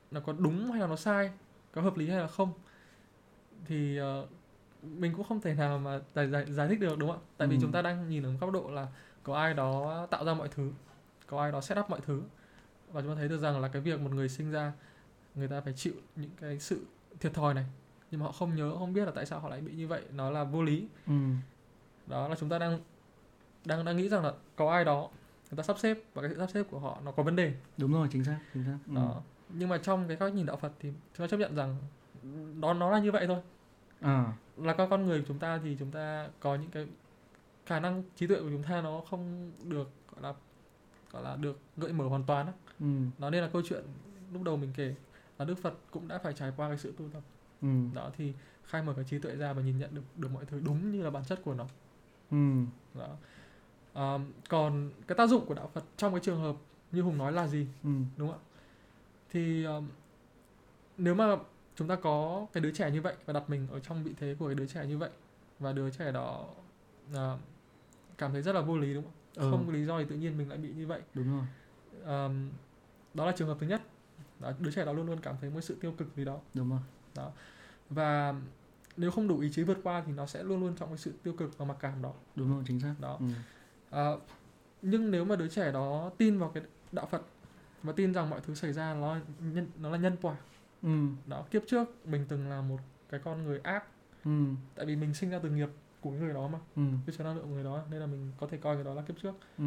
nó có đúng hay là nó sai, có hợp lý hay là không, thì uh, mình cũng không thể nào mà giải, giải, giải thích được, đúng không ạ? Tại ừ. vì chúng ta đang nhìn ở một góc độ là có ai đó tạo ra mọi thứ, có ai đó set up mọi thứ, và chúng ta thấy được rằng là cái việc một người sinh ra, người ta phải chịu những cái sự thiệt thòi này, nhưng mà họ không nhớ, không biết là tại sao họ lại bị như vậy, nó là vô lý. Ừ. Đó là chúng ta đang đang đang nghĩ rằng là có ai đó người ta sắp xếp, và cái sự sắp xếp của họ nó có vấn đề. Đúng rồi, chính xác, chính xác. Ừ. Đó. Nhưng mà trong cái cách nhìn đạo Phật thì chúng ta chấp nhận rằng đó nó là như vậy thôi. À. Là con con người của chúng ta thì chúng ta có những cái khả năng trí tuệ của chúng ta nó không được gọi là gọi là được gợi mở hoàn toàn đó. Ừ. Đó nên là câu chuyện lúc đầu mình kể là Đức Phật cũng đã phải trải qua cái sự tu tập. Ừ. Đó thì khai mở cái trí tuệ ra và nhìn nhận được được mọi thứ đúng như là bản chất của nó. Ừ. Đó. À, còn cái tác dụng của đạo Phật trong cái trường hợp như Hùng nói là gì? Ừ. Đúng không ạ? Thì um, nếu mà chúng ta có cái đứa trẻ như vậy và đặt mình ở trong vị thế của cái đứa trẻ như vậy, và đứa trẻ đó uh, cảm thấy rất là vô lý, đúng không? Ừ. Không có lý do thì tự nhiên mình lại bị như vậy. Đúng rồi. Um, đó là trường hợp thứ nhất. Đó, đứa trẻ đó luôn luôn cảm thấy một sự tiêu cực gì đó. Đúng rồi. Đó. Và nếu không đủ ý chí vượt qua thì nó sẽ luôn luôn trong cái sự tiêu cực và mặc cảm đó. Đúng rồi, chính xác. Đó. Ừ. À, nhưng nếu mà đứa trẻ đó tin vào cái đạo Phật và tin rằng mọi thứ xảy ra nó là nhân, nó là nhân quả. Ừ. Đó, kiếp trước mình từng là một cái con người ác. Ừ. Tại vì mình sinh ra từ nghiệp của người đó mà. Ừ. Cái chứa năng lượng của người đó, nên là mình có thể coi cái đó là kiếp trước. Ừ.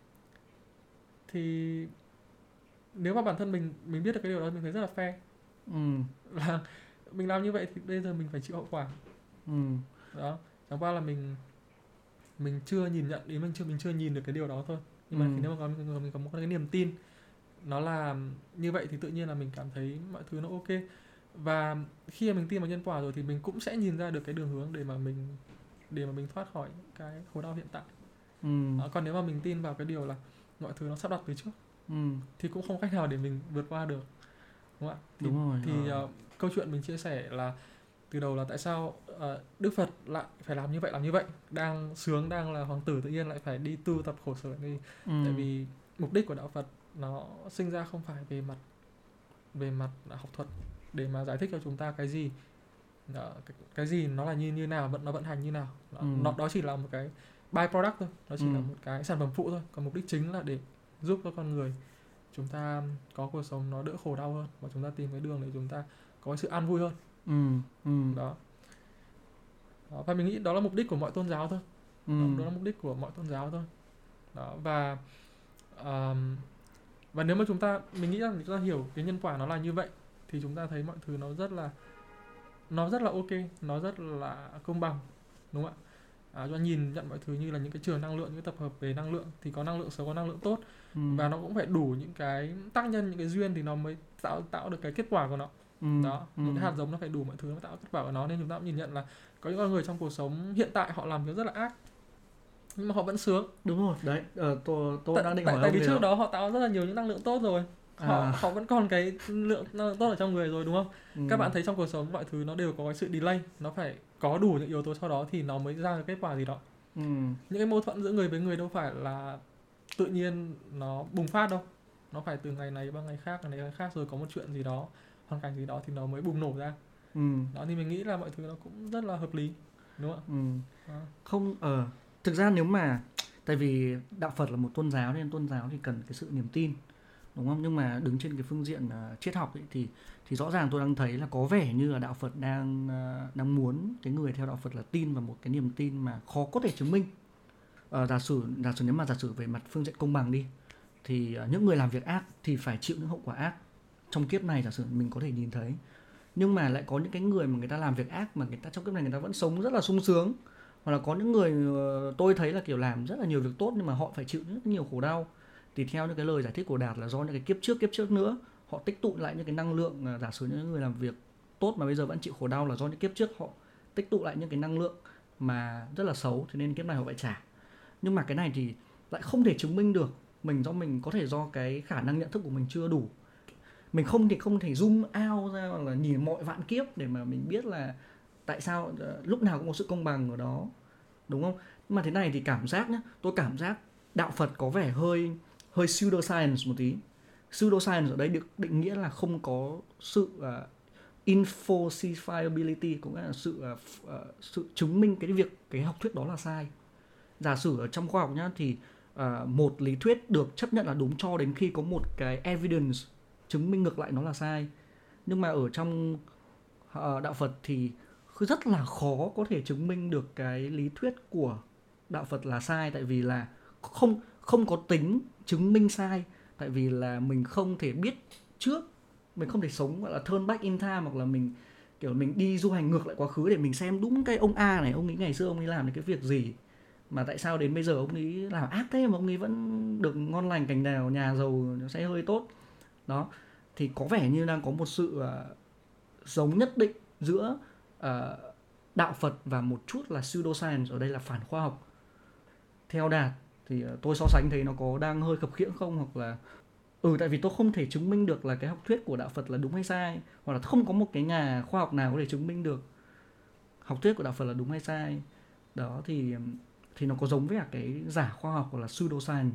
Thì nếu mà bản thân mình mình biết được cái điều đó, mình thấy rất là fair. Ừ. Là mình làm như vậy thì bây giờ mình phải chịu hậu quả. Ừ. Đó, chẳng qua là mình mình chưa nhìn nhận, ý mình chưa mình chưa nhìn được cái điều đó thôi. Nhưng mà Ừ. khi nếu mà có, mình có một cái niềm tin nó là như vậy thì tự nhiên là mình cảm thấy mọi thứ nó ok. Và khi mà mình tin vào nhân quả rồi thì mình cũng sẽ nhìn ra được cái đường hướng để mà mình để mà mình thoát khỏi cái khổ đau hiện tại. Ừ. À, còn nếu mà mình tin vào cái điều là mọi thứ nó sắp đặt từ trước, Ừ. thì cũng không cách nào để mình vượt qua được, đúng không ạ? Thì, Đúng rồi. thì ờ. uh, câu chuyện mình chia sẻ là từ đầu là tại sao uh, Đức Phật lại phải làm như vậy làm như vậy, đang sướng, đang là hoàng tử, tự nhiên lại phải đi tu tập khổ sở đi. Ừ. Tại vì mục đích của đạo Phật nó sinh ra không phải về mặt về mặt học thuật để mà giải thích cho chúng ta cái gì đó, cái, cái gì nó là như như nào, vận nó vận hành như nào. Đó, Ừ. nó đó chỉ là một cái byproduct thôi, nó chỉ Ừ. là một cái sản phẩm phụ thôi. Còn mục đích chính là để giúp cho con người chúng ta có cuộc sống nó đỡ khổ đau hơn, và chúng ta tìm cái đường để chúng ta có cái sự an vui hơn. Ừ. Ừ. Đó. Đó, và mình nghĩ đó là mục đích của mọi tôn giáo thôi. Ừ. Đó, đó là mục đích của mọi tôn giáo thôi. Đó, và um, và nếu mà chúng ta mình nghĩ rằng chúng ta hiểu cái nhân quả nó là như vậy thì chúng ta thấy mọi thứ nó rất là nó rất là ok, nó rất là công bằng, đúng không ạ? À, chúng ta nhìn nhận mọi thứ như là những cái trường năng lượng, những cái tập hợp về năng lượng, thì có năng lượng xấu, có năng lượng tốt. Ừ. Và nó cũng phải đủ những cái tác nhân, những cái duyên thì nó mới tạo tạo được cái kết quả của nó. Ừ. Đó, Ừ. những cái hạt giống nó phải đủ mọi thứ nó mới tạo kết quả của nó. Nên chúng ta cũng nhìn nhận là có những con người trong cuộc sống hiện tại họ làm việc rất là ác, nhưng mà họ vẫn sướng. Đúng rồi, đấy, ờ, tôi tôi Tại, đang định tại, hỏi tại ông vì điều trước đó. đó họ tạo rất là nhiều những năng lượng tốt rồi. Họ À. họ vẫn còn cái lượng năng lượng tốt ở trong người rồi, đúng không? Ừ. Các bạn thấy trong cuộc sống mọi thứ nó đều có cái sự delay, nó phải có đủ những yếu tố sau đó thì nó mới ra cái kết quả gì đó. Ừ. Những cái mâu thuẫn giữa người với người đâu phải là tự nhiên nó bùng phát đâu. Nó phải từ ngày này qua ngày khác, ngày này ngày khác, rồi có một chuyện gì đó, hoàn cảnh gì đó thì nó mới bùng nổ ra. Ừ. Đó thì mình nghĩ là mọi thứ nó cũng rất là hợp lý, đúng không Ừ. ạ? Không, ờ thực ra nếu mà tại vì đạo Phật là một tôn giáo nên tôn giáo thì cần cái sự niềm tin, đúng không? Nhưng mà đứng trên cái phương diện uh, triết học ấy, thì thì rõ ràng tôi đang thấy là có vẻ như là đạo Phật đang uh, đang muốn cái người theo đạo Phật là tin vào một cái niềm tin mà khó có thể chứng minh. Uh, giả sử giả sử nếu mà giả sử về mặt phương diện công bằng đi, thì uh, những người làm việc ác thì phải chịu những hậu quả ác trong kiếp này, giả sử mình có thể nhìn thấy. Nhưng mà lại có những cái người mà người ta làm việc ác mà người ta trong kiếp này người ta vẫn sống rất là sung sướng. Hoặc là có những người tôi thấy là kiểu làm rất là nhiều việc tốt nhưng mà họ phải chịu rất nhiều khổ đau. Thì theo những cái lời giải thích của Đạt là do những cái kiếp trước kiếp trước nữa họ tích tụ lại những cái năng lượng, giả sử những người làm việc tốt mà bây giờ vẫn chịu khổ đau là do những kiếp trước họ tích tụ lại những cái năng lượng mà rất là xấu, thế nên kiếp này họ phải trả. Nhưng mà cái này thì lại không thể chứng minh được. Mình do mình có thể do cái khả năng nhận thức của mình chưa đủ. Mình không thì không thể zoom out ra hoặc là nhìn mọi vạn kiếp để mà mình biết là tại sao uh, lúc nào cũng có sự công bằng ở đó, đúng không? Nhưng mà thế này thì cảm giác nhá, tôi cảm giác đạo Phật có vẻ hơi hơi pseudoscience một tí. Pseudoscience ở đây được định nghĩa là không có sự uh, infalsifiability, cũng là sự uh, uh, sự chứng minh cái việc cái học thuyết đó là sai. Giả sử ở trong khoa học nhá, thì uh, một lý thuyết được chấp nhận là đúng cho đến khi có một cái evidence chứng minh ngược lại nó là sai. Nhưng mà ở trong uh, đạo Phật thì rất là khó có thể chứng minh được cái lý thuyết của đạo Phật là sai, tại vì là không không có tính chứng minh sai, tại vì là mình không thể biết trước, mình không thể sống gọi là turn back in time, hoặc là mình kiểu mình đi du hành ngược lại quá khứ để mình xem đúng cái ông A này, ông ấy ngày xưa ông ấy làm được cái việc gì mà tại sao đến bây giờ ông ấy làm ác thế mà ông ấy vẫn được ngon lành cành đào, nhà giàu sẽ hơi tốt đó. Thì có vẻ như đang có một sự uh, giống nhất định giữa uh, đạo Phật và một chút là pseudoscience, ở đây là phản khoa học. Theo Đạt thì uh, tôi so sánh thấy nó có đang hơi khập khiễng không, hoặc là ừ tại vì tôi không thể chứng minh được là cái học thuyết của đạo Phật là đúng hay sai, hoặc là không có một cái nhà khoa học nào có thể chứng minh được học thuyết của đạo Phật là đúng hay sai đó. Thì thì nó có giống với cả cái giả khoa học hoặc là pseudoscience.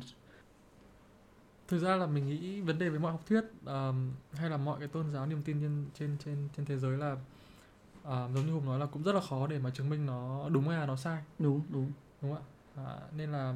Thực ra là mình nghĩ vấn đề với mọi học thuyết um, hay là mọi cái tôn giáo niềm tin trên trên trên trên thế giới là uh, giống như Hùng nói là cũng rất là khó để mà chứng minh nó đúng hay là nó sai. Đúng đúng Đúng không ạ? À, nên là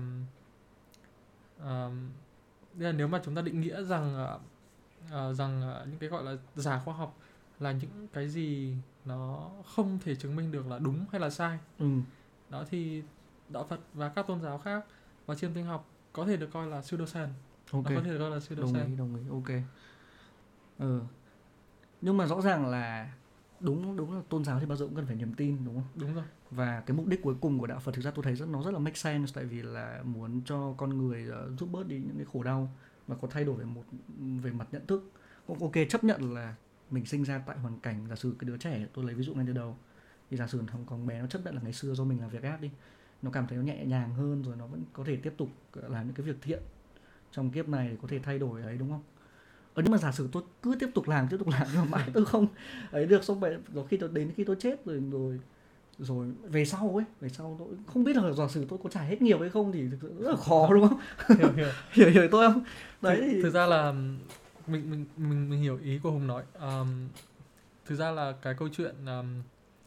uh, nên là nếu mà chúng ta định nghĩa rằng uh, uh, rằng uh, những cái gọi là giả khoa học là những cái gì nó không thể chứng minh được là đúng hay là sai, ừ. đó thì đạo Phật và các tôn giáo khác và chiêm tinh học có thể được coi là pseudoscience. Ok, nó có thể được coi là pseudoscience. đồng ý đồng ý ok. Ừ. Nhưng mà rõ ràng là đúng đúng là tôn giáo thì bao giờ cũng cần phải niềm tin, đúng không? Đúng rồi. Và cái mục đích cuối cùng của đạo Phật thực ra tôi thấy rất nó rất là make sense, tại vì là muốn cho con người uh, giúp bớt đi những cái khổ đau và có thay đổi về một về mặt nhận thức. Ok, chấp nhận là mình sinh ra tại hoàn cảnh, giả sử cái đứa trẻ, tôi lấy ví dụ ngay từ đầu, thì giả sử thằng con bé nó chấp nhận là ngày xưa do mình làm việc ác đi, nó cảm thấy nó nhẹ nhàng hơn rồi nó vẫn có thể tiếp tục làm những cái việc thiện trong kiếp này để có thể thay đổi ấy, đúng không? Ờ, nhưng mà giả sử tôi cứ tiếp tục làm tiếp tục làm nhưng mà mãi tôi không ấy được, xong rồi rồi khi tôi đến khi tôi chết rồi rồi rồi về sau ấy về sau tôi không biết là giả sử tôi có trả hết nghiệp hay không thì thực sự rất là khó, đúng không? hiểu hiểu hiểu hiểu tôi không? Đấy thực, thì thực ra là mình mình mình mình hiểu ý của Hùng nói. Um, thực ra là cái câu chuyện um,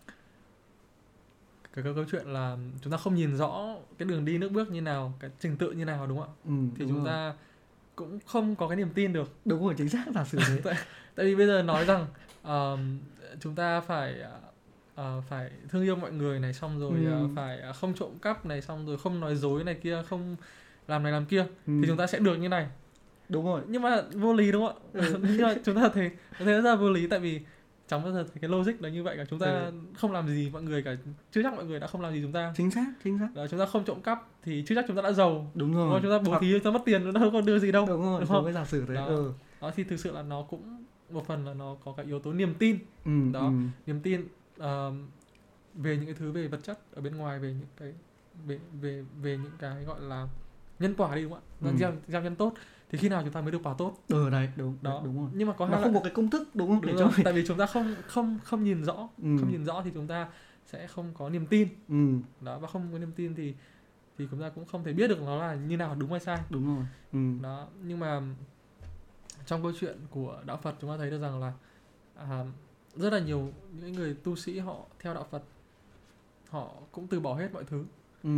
cái, cái câu chuyện là chúng ta không nhìn rõ cái đường đi nước bước như nào, cái trình tự như nào, đúng không ạ? ừ, Thì đúng chúng rồi. ta cũng không có cái niềm tin được. Đúng rồi, chính xác, giả sử thế. tại, tại vì bây giờ nói rằng um, chúng ta phải uh, phải thương yêu mọi người này, xong rồi ừ. uh, phải không trộm cắp này, xong rồi không nói dối này kia, không làm này làm kia, ừ. thì chúng ta sẽ được như này. Đúng rồi. Nhưng mà vô lý, đúng không ạ? ừ. Nhưng mà chúng ta thấy thấy rất là vô lý, tại vì chẳng bao giờ thấy cái logic là như vậy cả. Chúng ta ừ. không làm gì mọi người cả, chưa chắc mọi người đã không làm gì chúng ta. Chính xác, chính xác. Đó, chúng ta không trộm cắp thì chưa chắc chúng ta đã giàu. Đúng rồi. Đúng không? Chúng ta bố thí, chúng ta mất tiền, chúng ta không có đưa gì đâu. Đúng rồi, đúng không? với giả sử thế. Đó. Ừ. Đó thì thực sự là nó cũng một phần là nó có cái yếu tố niềm tin. ừ, Đó, ừ. niềm tin uh, về những cái thứ về vật chất ở bên ngoài, về những cái về về về những cái gọi là nhân quả đi, đúng không ạ? ừ. gieo, gieo nhân tốt thì khi nào chúng ta mới được quả tốt. Ừ đấy, đúng đó. đúng rồi. Nhưng mà có nó hai không loại... có cái công thức, đúng không? Đúng để rồi. cho Tại vì chúng ta không không không nhìn rõ, ừ. không nhìn rõ thì chúng ta sẽ không có niềm tin. ừ. Đó, và không có niềm tin thì thì chúng ta cũng không thể biết được nó là như nào, đúng hay sai. Đúng rồi. ừ. Đó, nhưng mà trong câu chuyện của đạo Phật chúng ta thấy được rằng là à, rất là nhiều những người tu sĩ họ theo đạo Phật, họ cũng từ bỏ hết mọi thứ. ừ.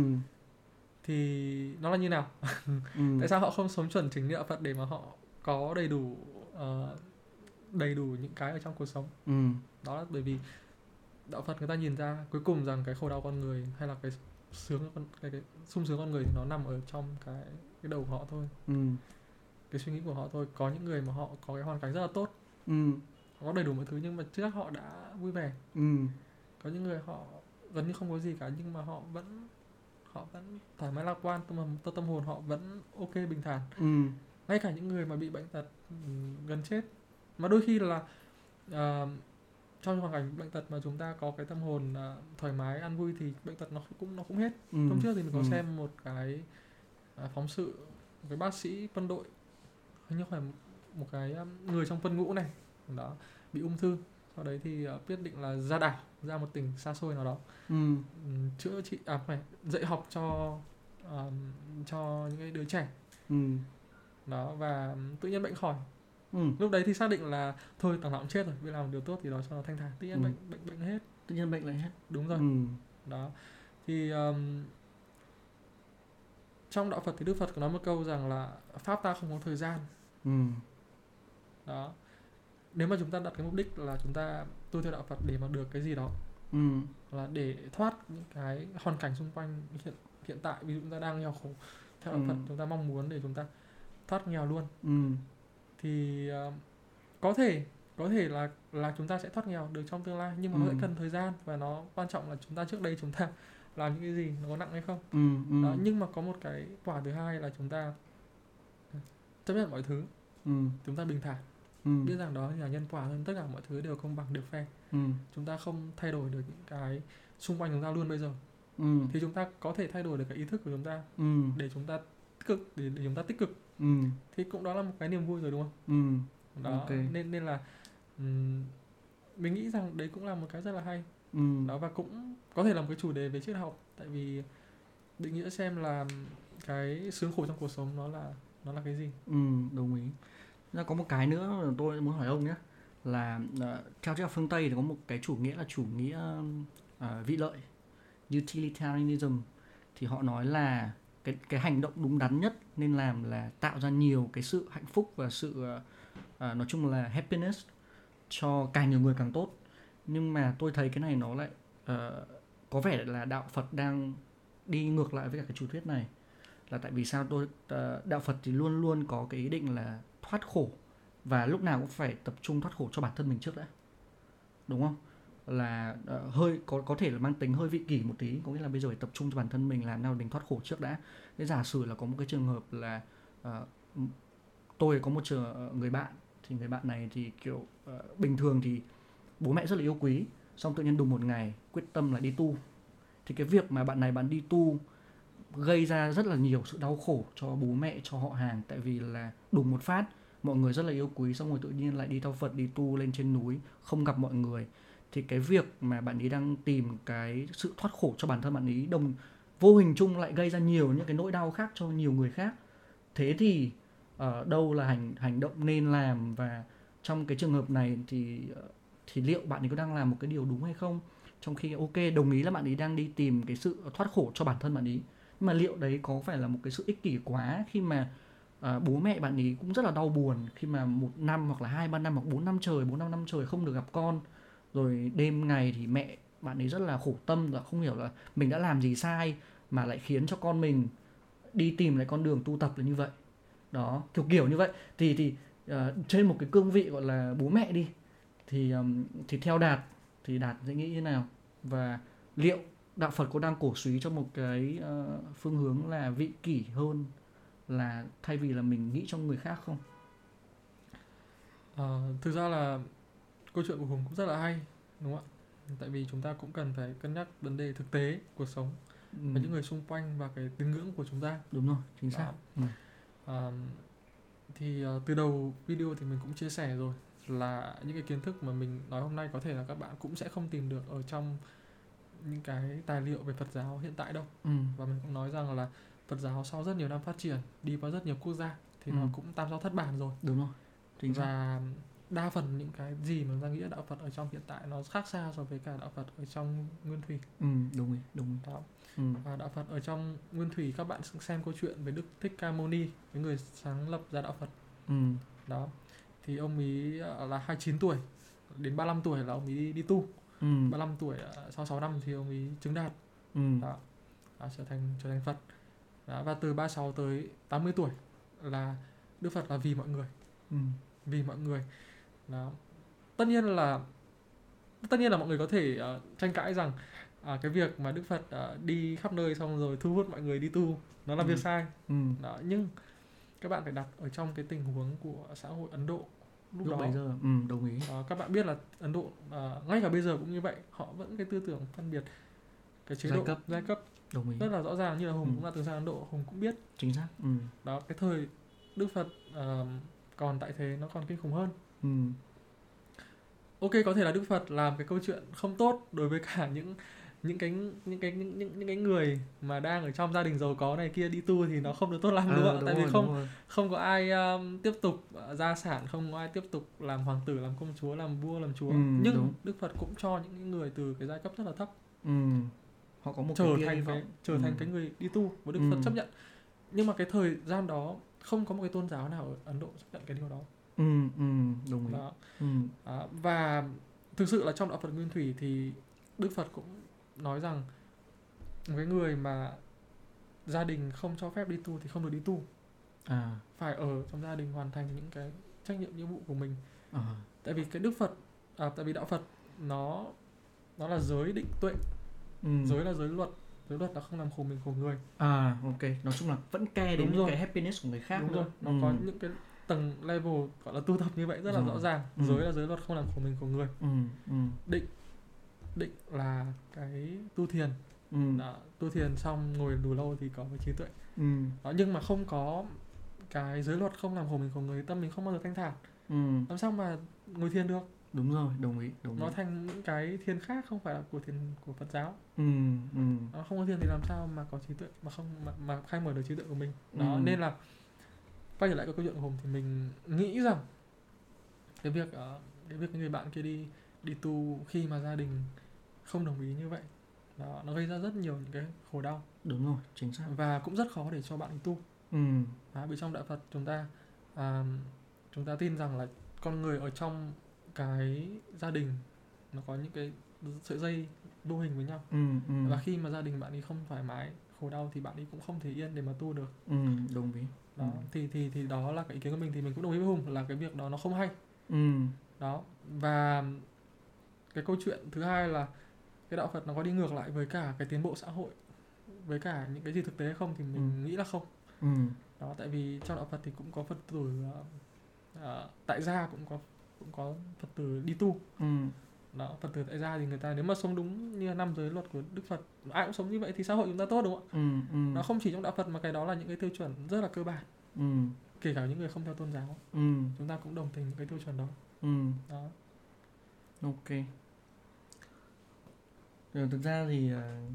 Thì nó là như nào? ừ. Tại sao họ không sống chuẩn chính như đạo Phật để mà họ có đầy đủ uh, đầy đủ những cái ở trong cuộc sống? ừ. Đó là bởi vì đạo Phật người ta nhìn ra cuối cùng rằng cái khổ đau con người hay là cái sướng con cái, cái sung sướng con người thì nó nằm ở trong cái cái đầu của họ thôi. ừ. Cái suy nghĩ của họ thôi. Có những người mà họ có cái hoàn cảnh rất là tốt, ừ. họ có đầy đủ mọi thứ nhưng mà trước họ đã vui vẻ. ừ. Có những người họ gần như không có gì cả nhưng mà họ vẫn họ vẫn thoải mái lạc quan, tâm, tâm, tâm hồn họ vẫn ok, bình thản. ừ. Ngay cả những người mà bị bệnh tật gần chết, mà đôi khi là uh, trong hoàn cảnh bệnh tật mà chúng ta có cái tâm hồn uh, thoải mái, an vui thì bệnh tật nó cũng nó cũng hết. ừ. Hôm trước thì mình có ừ. xem một cái uh, phóng sự một cái bác sĩ quân đội, hình như phải một, một cái um, người trong quân ngũ này đó bị ung thư, sau đấy thì uh, quyết định là ra đảo, ra một tỉnh xa xôi nào đó, ừ. um, chữa trị à phải dạy học cho um, cho những cái đứa trẻ ừ. đó, và tự nhiên bệnh khỏi. Ừ. Lúc đấy thì xác định là thôi thằng nào cũng chết rồi, biết làm điều tốt thì đó cho nó thanh thản, tự nhiên Ừ. bệnh bệnh bệnh hết. Tự nhiên bệnh lại hết. Đúng rồi. Ừ. Đó. Thì um, trong đạo Phật thì Đức Phật có nói một câu rằng là pháp ta không có thời gian. Ừ. Đó. Nếu mà chúng ta đặt cái mục đích là chúng ta tu theo đạo Phật để mà được cái gì đó, Ừ. là để thoát những cái hoàn cảnh xung quanh hiện hiện tại, ví dụ chúng ta đang nghèo khổ, theo đạo Ừ. Phật chúng ta mong muốn để chúng ta thoát nghèo luôn, Ừ. thì uh, có thể có thể là là chúng ta sẽ thoát nghèo được trong tương lai, nhưng mà Ừ. nó sẽ cần thời gian, và nó quan trọng là chúng ta trước đây chúng ta làm những cái gì, nó có nặng hay không. Ừ. Ừ. Đó, nhưng mà có một cái quả thứ hai là chúng ta chấp nhận mọi thứ, Ừ. chúng ta bình thản, Ừ. biết rằng đó là nhân quả hơn, tất cả mọi thứ đều công bằng, đều fair. Ừ. Chúng ta không thay đổi được những cái xung quanh chúng ta luôn bây giờ, Ừ. thì chúng ta có thể thay đổi được cái ý thức của chúng ta Ừ. để chúng ta tích cực, để, để chúng ta tích cực, Ừ. thì cũng đó là một cái niềm vui rồi, đúng không? Ừ. Đó. Ok. nên nên là um, mình nghĩ rằng đấy cũng là một cái rất là hay. Ừ. Đó, và cũng có thể là một cái chủ đề về triết học, tại vì định nghĩa xem là cái sướng khổ trong cuộc sống nó là nó là cái gì. Ừ. Đồng ý. Ra có một cái nữa mà tôi muốn hỏi ông nhé, là uh, theo triết học phương Tây thì có một cái chủ nghĩa là chủ nghĩa uh, vị lợi, utilitarianism. Thì họ nói là cái cái hành động đúng đắn nhất nên làm là tạo ra nhiều cái sự hạnh phúc và sự uh, uh, nói chung là happiness cho càng nhiều người càng tốt. Nhưng mà tôi thấy cái này nó lại uh, có vẻ là đạo Phật đang đi ngược lại với cả cái chủ thuyết này. Là tại vì sao tôi uh, đạo Phật thì luôn luôn có cái ý định là thoát khổ, và lúc nào cũng phải tập trung thoát khổ cho bản thân mình trước đã, đúng không? Là uh, hơi có có thể là mang tính hơi vị kỷ một tí, có nghĩa là bây giờ phải tập trung cho bản thân mình, làm nào mình thoát khổ trước đã. Thế giả sử là có một cái trường hợp là uh, tôi có một trường, uh, người bạn, thì người bạn này thì kiểu uh, bình thường thì bố mẹ rất là yêu quý, xong tự nhiên đùng một ngày quyết tâm là đi tu. Thì cái việc mà bạn này bạn đi tu gây ra rất là nhiều sự đau khổ cho bố mẹ, cho họ hàng, tại vì là đùng một phát mọi người rất là yêu quý, xong rồi tự nhiên lại đi theo Phật, đi tu lên trên núi, không gặp mọi người. Thì cái việc mà bạn ấy đang tìm cái sự thoát khổ cho bản thân bạn ấy, đồng vô hình chung lại gây ra nhiều những cái nỗi đau khác cho nhiều người khác. Thế thì ở uh, đâu là hành hành động nên làm, và trong cái trường hợp này thì uh, thì liệu bạn ấy có đang làm một cái điều đúng hay không? Trong khi ok, đồng ý là bạn ấy đang đi tìm cái sự thoát khổ cho bản thân bạn ấy, nhưng mà liệu đấy có phải là một cái sự ích kỷ quá, khi mà à, bố mẹ bạn ấy cũng rất là đau buồn khi mà một năm hoặc là hai ba năm hoặc bốn năm trời, bốn năm năm trời không được gặp con, rồi đêm ngày thì mẹ bạn ấy rất là khổ tâm và không hiểu là mình đã làm gì sai mà lại khiến cho con mình đi tìm lại con đường tu tập là như vậy. Đó, kiểu kiểu như vậy. Thì thì uh, trên một cái cương vị gọi là bố mẹ đi, thì um, thì theo Đạt thì Đạt sẽ nghĩ thế nào, và liệu đạo Phật có đang cổ suý cho một cái uh, phương hướng là vị kỷ hơn là thay vì là mình nghĩ cho người khác không? À, thực ra là câu chuyện của Hùng cũng rất là hay, đúng không ạ? Tại vì chúng ta cũng cần phải cân nhắc vấn đề thực tế cuộc sống Ừ. và những người xung quanh và cái tín ngưỡng của chúng ta. Đúng rồi, chính xác. Ừ. À, thì uh, từ đầu video thì mình cũng chia sẻ rồi là những cái kiến thức mà mình nói hôm nay có thể là các bạn cũng sẽ không tìm được ở trong những cái tài liệu về Phật giáo hiện tại đâu. Ừ. Và mình cũng nói rằng là Phật giáo sau rất nhiều năm phát triển, đi qua rất nhiều quốc gia, thì Ừ. nó cũng tam sao thất bản rồi. Đúng rồi, chính xác. Và đa phần những cái gì mà ta nghĩ là đạo Phật ở trong hiện tại nó khác xa so với cả đạo Phật ở trong Nguyên Thủy. Ừ, đồng ý, đồng ý. Đó. Ừ. Và đạo Phật ở trong Nguyên Thủy, các bạn xem câu chuyện về Đức Thích Ca Mâu Ni, cái người sáng lập ra đạo Phật. Ừ. Đó. Thì ông ấy là hai mươi chín tuổi, đến ba mươi lăm tuổi là ông ấy đi, đi tu. Ừ. ba mươi lăm tuổi, sau sáu năm thì ông ấy chứng đạt. Ừ. Đó. Đó, trở thành trở thành Phật. Đó. Và từ ba mươi sáu tới tám mươi tuổi là Đức Phật là vì mọi người. Ừ. Vì mọi người. Đó. Tất nhiên là tất nhiên là mọi người có thể uh, tranh cãi rằng uh, cái việc mà Đức Phật uh, đi khắp nơi xong rồi thu hút mọi người đi tu nó là Ừ. việc sai. Ừ. Đó. Nhưng các bạn phải đặt ở trong cái tình huống của xã hội Ấn Độ lúc, Lúc đó. bấy giờ, ừ, đồng ý. Uh, các bạn biết là Ấn Độ uh, ngay cả bây giờ cũng như vậy, họ vẫn cái tư tưởng phân biệt cái chế Giai độ cấp. giai cấp Đồng ý. rất là rõ ràng, như là Hùng Ừ. cũng là từ sang Ấn Độ, Hùng cũng biết. Chính xác. Ừ. Đó, cái thời Đức Phật uh, còn tại thế nó còn kinh khủng hơn. Ừ. Ok, có thể là Đức Phật làm cái câu chuyện không tốt đối với cả những những cái những cái những những, những cái người mà đang ở trong gia đình giàu có này kia đi tu thì nó không được tốt lắm, Ờ, đúng không ạ? đúng Tại vì rồi, đúng không rồi. không có ai um, tiếp tục uh, gia sản, không có ai tiếp tục làm hoàng tử, làm công chúa, làm vua, làm chúa. Ừ, Nhưng đúng. Đức Phật cũng cho những người từ cái giai cấp rất là thấp Ừ. Họ có một trở cái tia hy thành vọng. cái trở Ừ. thành cái người đi tu và Đức Ừ. Phật chấp nhận. Nhưng mà cái thời gian đó không có một cái tôn giáo nào ở Ấn Độ chấp nhận cái điều đó. Ừ. Ừ. Đồng ý. Đó. Ừ. À, và thực sự là trong đạo Phật Nguyên Thủy thì Đức Phật cũng nói rằng một cái người mà gia đình không cho phép đi tu thì không được đi tu, À. phải ở trong gia đình hoàn thành những cái trách nhiệm nghĩa vụ của mình. À. Tại vì cái Đức Phật à, tại vì đạo Phật nó nó là giới định tuệ, Ừ. giới là giới luật, giới luật là không làm khổ mình khổ người. À, ok. Nói chung là vẫn care đến Đúng những rồi. cái happiness của người khác Đúng nữa. rồi, nó Ừ. có những cái tầng level gọi là tu tập như vậy rất là Rồi. rõ ràng. Ừ. Giới là giới luật không làm khổ mình khổ người. Ừ. Ừ. Định định là cái tu thiền. Ừ. Đó, tu thiền xong ngồi đủ lâu thì có cái trí tuệ. Ừ. Đó, nhưng mà không có cái giới luật không làm khổ mình khổ người, tâm mình không bao giờ thanh thản. Ừ. Làm sao mà ngồi thiền được? Đúng rồi, đồng ý, đồng ý. Nó thành những cái thiền khác không phải là của thiền của Phật giáo. Ừ. Ừ. Nó không có thiền thì làm sao mà có trí tuệ, mà không mà, mà khai mở được trí tuệ của mình. Đó, Ừ. nên là quay trở lại cái câu chuyện của Hùng thì mình nghĩ rằng cái việc uh, cái việc người bạn kia đi đi tu khi mà gia đình không đồng ý như vậy, đó, nó gây ra rất nhiều những cái khổ đau. Đúng rồi, chính xác. Và cũng rất khó để cho bạn đi tu. Ừ. Đó, vì trong đạo Phật chúng ta à, chúng ta tin rằng là con người ở trong cái gia đình nó có những cái sợi dây vô hình với nhau. Ừ. Ừ. Và khi mà gia đình bạn ấy không thoải mái, khổ đau thì bạn ấy cũng không thể yên để mà tu được. Ừ. Đồng ý. Đó, Ừ. thì thì thì đó là cái ý kiến của mình, thì mình cũng đồng ý với Hùng là cái việc đó nó không hay. Ừ. Đó, và cái câu chuyện thứ hai là cái đạo Phật nó có đi ngược lại với cả cái tiến bộ xã hội, với cả những cái gì thực tế hay không, thì mình Ừ. nghĩ là không. Ừ. Đó, tại vì trong đạo Phật thì cũng có Phật tử uh, uh, tại gia, cũng có cũng có Phật tử đi tu. Ừ. Đó, Phật tử tại gia thì người ta nếu mà sống đúng như năm giới luật của Đức Phật, ai cũng sống như vậy thì xã hội chúng ta tốt, đúng không ạ? Ừ. Ừ. Nó không chỉ trong đạo Phật mà cái đó là những cái tiêu chuẩn rất là cơ bản. Ừ. Kể cả những người không theo tôn giáo, Ừ. chúng ta cũng đồng tình những cái tiêu chuẩn đó. Ừ. Đó. Ok. Rồi, thực ra thì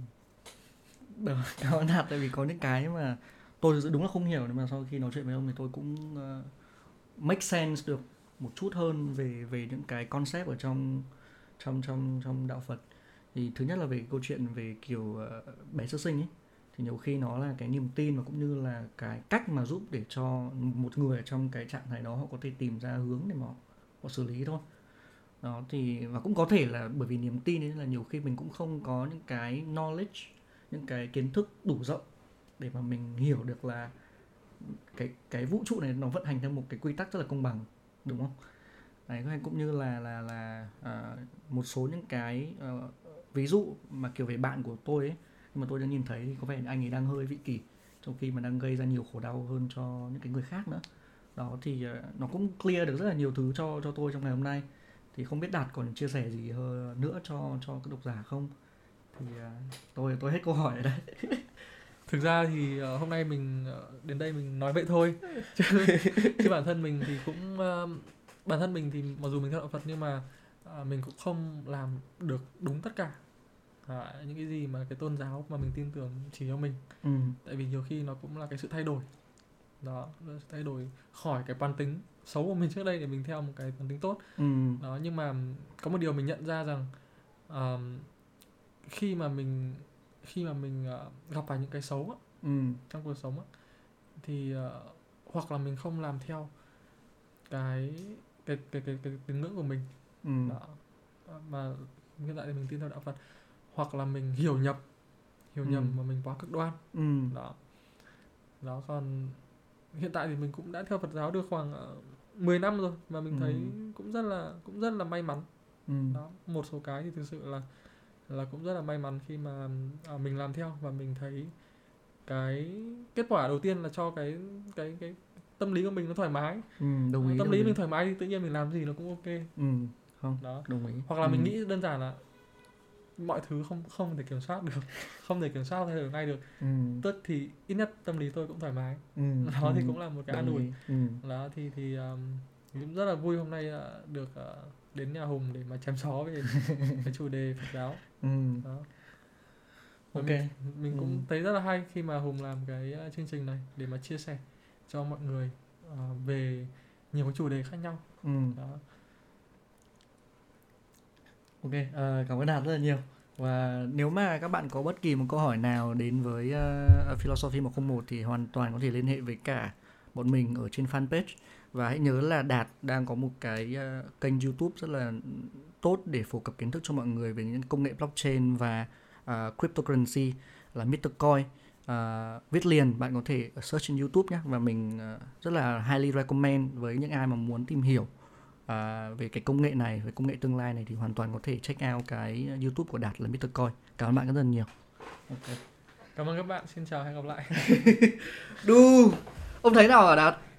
uh, cảm ơn Đạt, tại vì có những cái mà tôi đúng là không hiểu, nhưng mà sau khi nói chuyện với ông thì tôi cũng uh, make sense được một chút hơn về về những cái concept ở trong trong trong trong đạo Phật. Thì thứ nhất là về câu chuyện về kiểu uh, bé sơ sinh ấy, thì nhiều khi nó là cái niềm tin và cũng như là cái cách mà giúp để cho một người ở trong cái trạng thái đó họ có thể tìm ra hướng để mà họ, họ xử lý thôi. Đó thì và cũng có thể là bởi vì niềm tin nên là nhiều khi mình cũng không có những cái knowledge, những cái kiến thức đủ rộng để mà mình hiểu được là cái cái vũ trụ này nó vận hành theo một cái quy tắc rất là công bằng, đúng không? Đấy, cũng như là là là uh, một số những cái uh, ví dụ mà kiểu về bạn của tôi ấy, nhưng mà tôi đã nhìn thấy thì có vẻ anh ấy đang hơi vị kỷ, trong khi mà đang gây ra nhiều khổ đau hơn cho những cái người khác nữa. Đó thì uh, nó cũng clear được rất là nhiều thứ cho cho tôi trong ngày hôm nay. Thì không biết Đạt còn chia sẻ gì hơn nữa cho cho các độc giả không? Thì uh, tôi tôi hết câu hỏi ở đây. Thực ra thì uh, hôm nay mình uh, đến đây mình nói vậy thôi. chứ, chứ bản thân mình thì cũng uh, bản thân mình thì mặc dù mình theo đạo Phật nhưng mà uh, mình cũng không làm được đúng tất cả uh, những cái gì mà cái tôn giáo mà mình tin tưởng chỉ cho mình. Ừ. Tại vì nhiều khi nó cũng là cái sự thay đổi. Đó, sự thay đổi khỏi cái quán tính xấu của mình trước đây để mình theo một cái quán tính tốt. Ừ. Đó, nhưng mà có một điều mình nhận ra rằng uh, khi mà mình khi mà mình uh, gặp phải những cái xấu á, ừ. trong cuộc sống á, thì uh, hoặc là mình không làm theo cái cái cái cái cái tín ngưỡng của mình. Ừ. Đó, mà hiện tại thì mình tin theo đạo Phật, hoặc là mình hiểu nhầm hiểu Ừ. nhầm mà mình quá cực đoan. Ừ. Đó. Đó, còn hiện tại thì mình cũng đã theo Phật giáo được khoảng uh, mười năm rồi, mà mình Ừ. thấy cũng rất là cũng rất là may mắn. Ừ. Đó, một số cái thì thực sự là là cũng rất là may mắn khi mà à, mình làm theo và mình thấy cái kết quả đầu tiên là cho cái cái cái tâm lý của mình nó thoải mái. Ừ. Đồng ý. Tâm đồng lý ý. mình thoải mái thì tự nhiên mình làm gì nó cũng ok. Ừ. Không. Đó. Đồng ý. Hoặc là ừ. mình nghĩ đơn giản là mọi thứ không không thể kiểm soát được, không thể kiểm soát thay đổi ngay được. Ừ. Tức thì ít nhất tâm lý tôi cũng thoải mái. Ừ. Đó ừ. thì cũng là một cái an Đồng ủi. ý. Ừ. Đó thì thì um, cũng rất là vui hôm nay uh, được uh, đến nhà Hùng để mà chém gió về cái chủ đề Phật giáo. Ừ. Đó. Ok. Mình, mình cũng Ừ. thấy rất là hay khi mà Hùng làm cái uh, chương trình này để mà chia sẻ cho mọi người uh, về nhiều cái chủ đề khác nhau. Ừ. Đó. Ok, ờ, cảm ơn Đạt rất là nhiều. Và nếu mà các bạn có bất kỳ một câu hỏi nào đến với uh, Philosophy một không một thì hoàn toàn có thể liên hệ với cả bọn mình ở trên fanpage. Và hãy nhớ là Đạt đang có một cái uh, kênh YouTube rất là tốt để phổ cập kiến thức cho mọi người về những công nghệ blockchain và uh, cryptocurrency là mít tơ Coin. Uh, viết liền bạn có thể search trên YouTube nhé. Và mình uh, rất là highly recommend với những ai mà muốn tìm hiểu À, về cái công nghệ này, về công nghệ tương lai này thì hoàn toàn có thể check out cái YouTube của Đạt là mít tơ Coin. Cảm ơn bạn rất là nhiều. Okay. Cảm ơn các bạn, xin chào, hẹn gặp lại. Đu, ông thấy nào hả Đạt?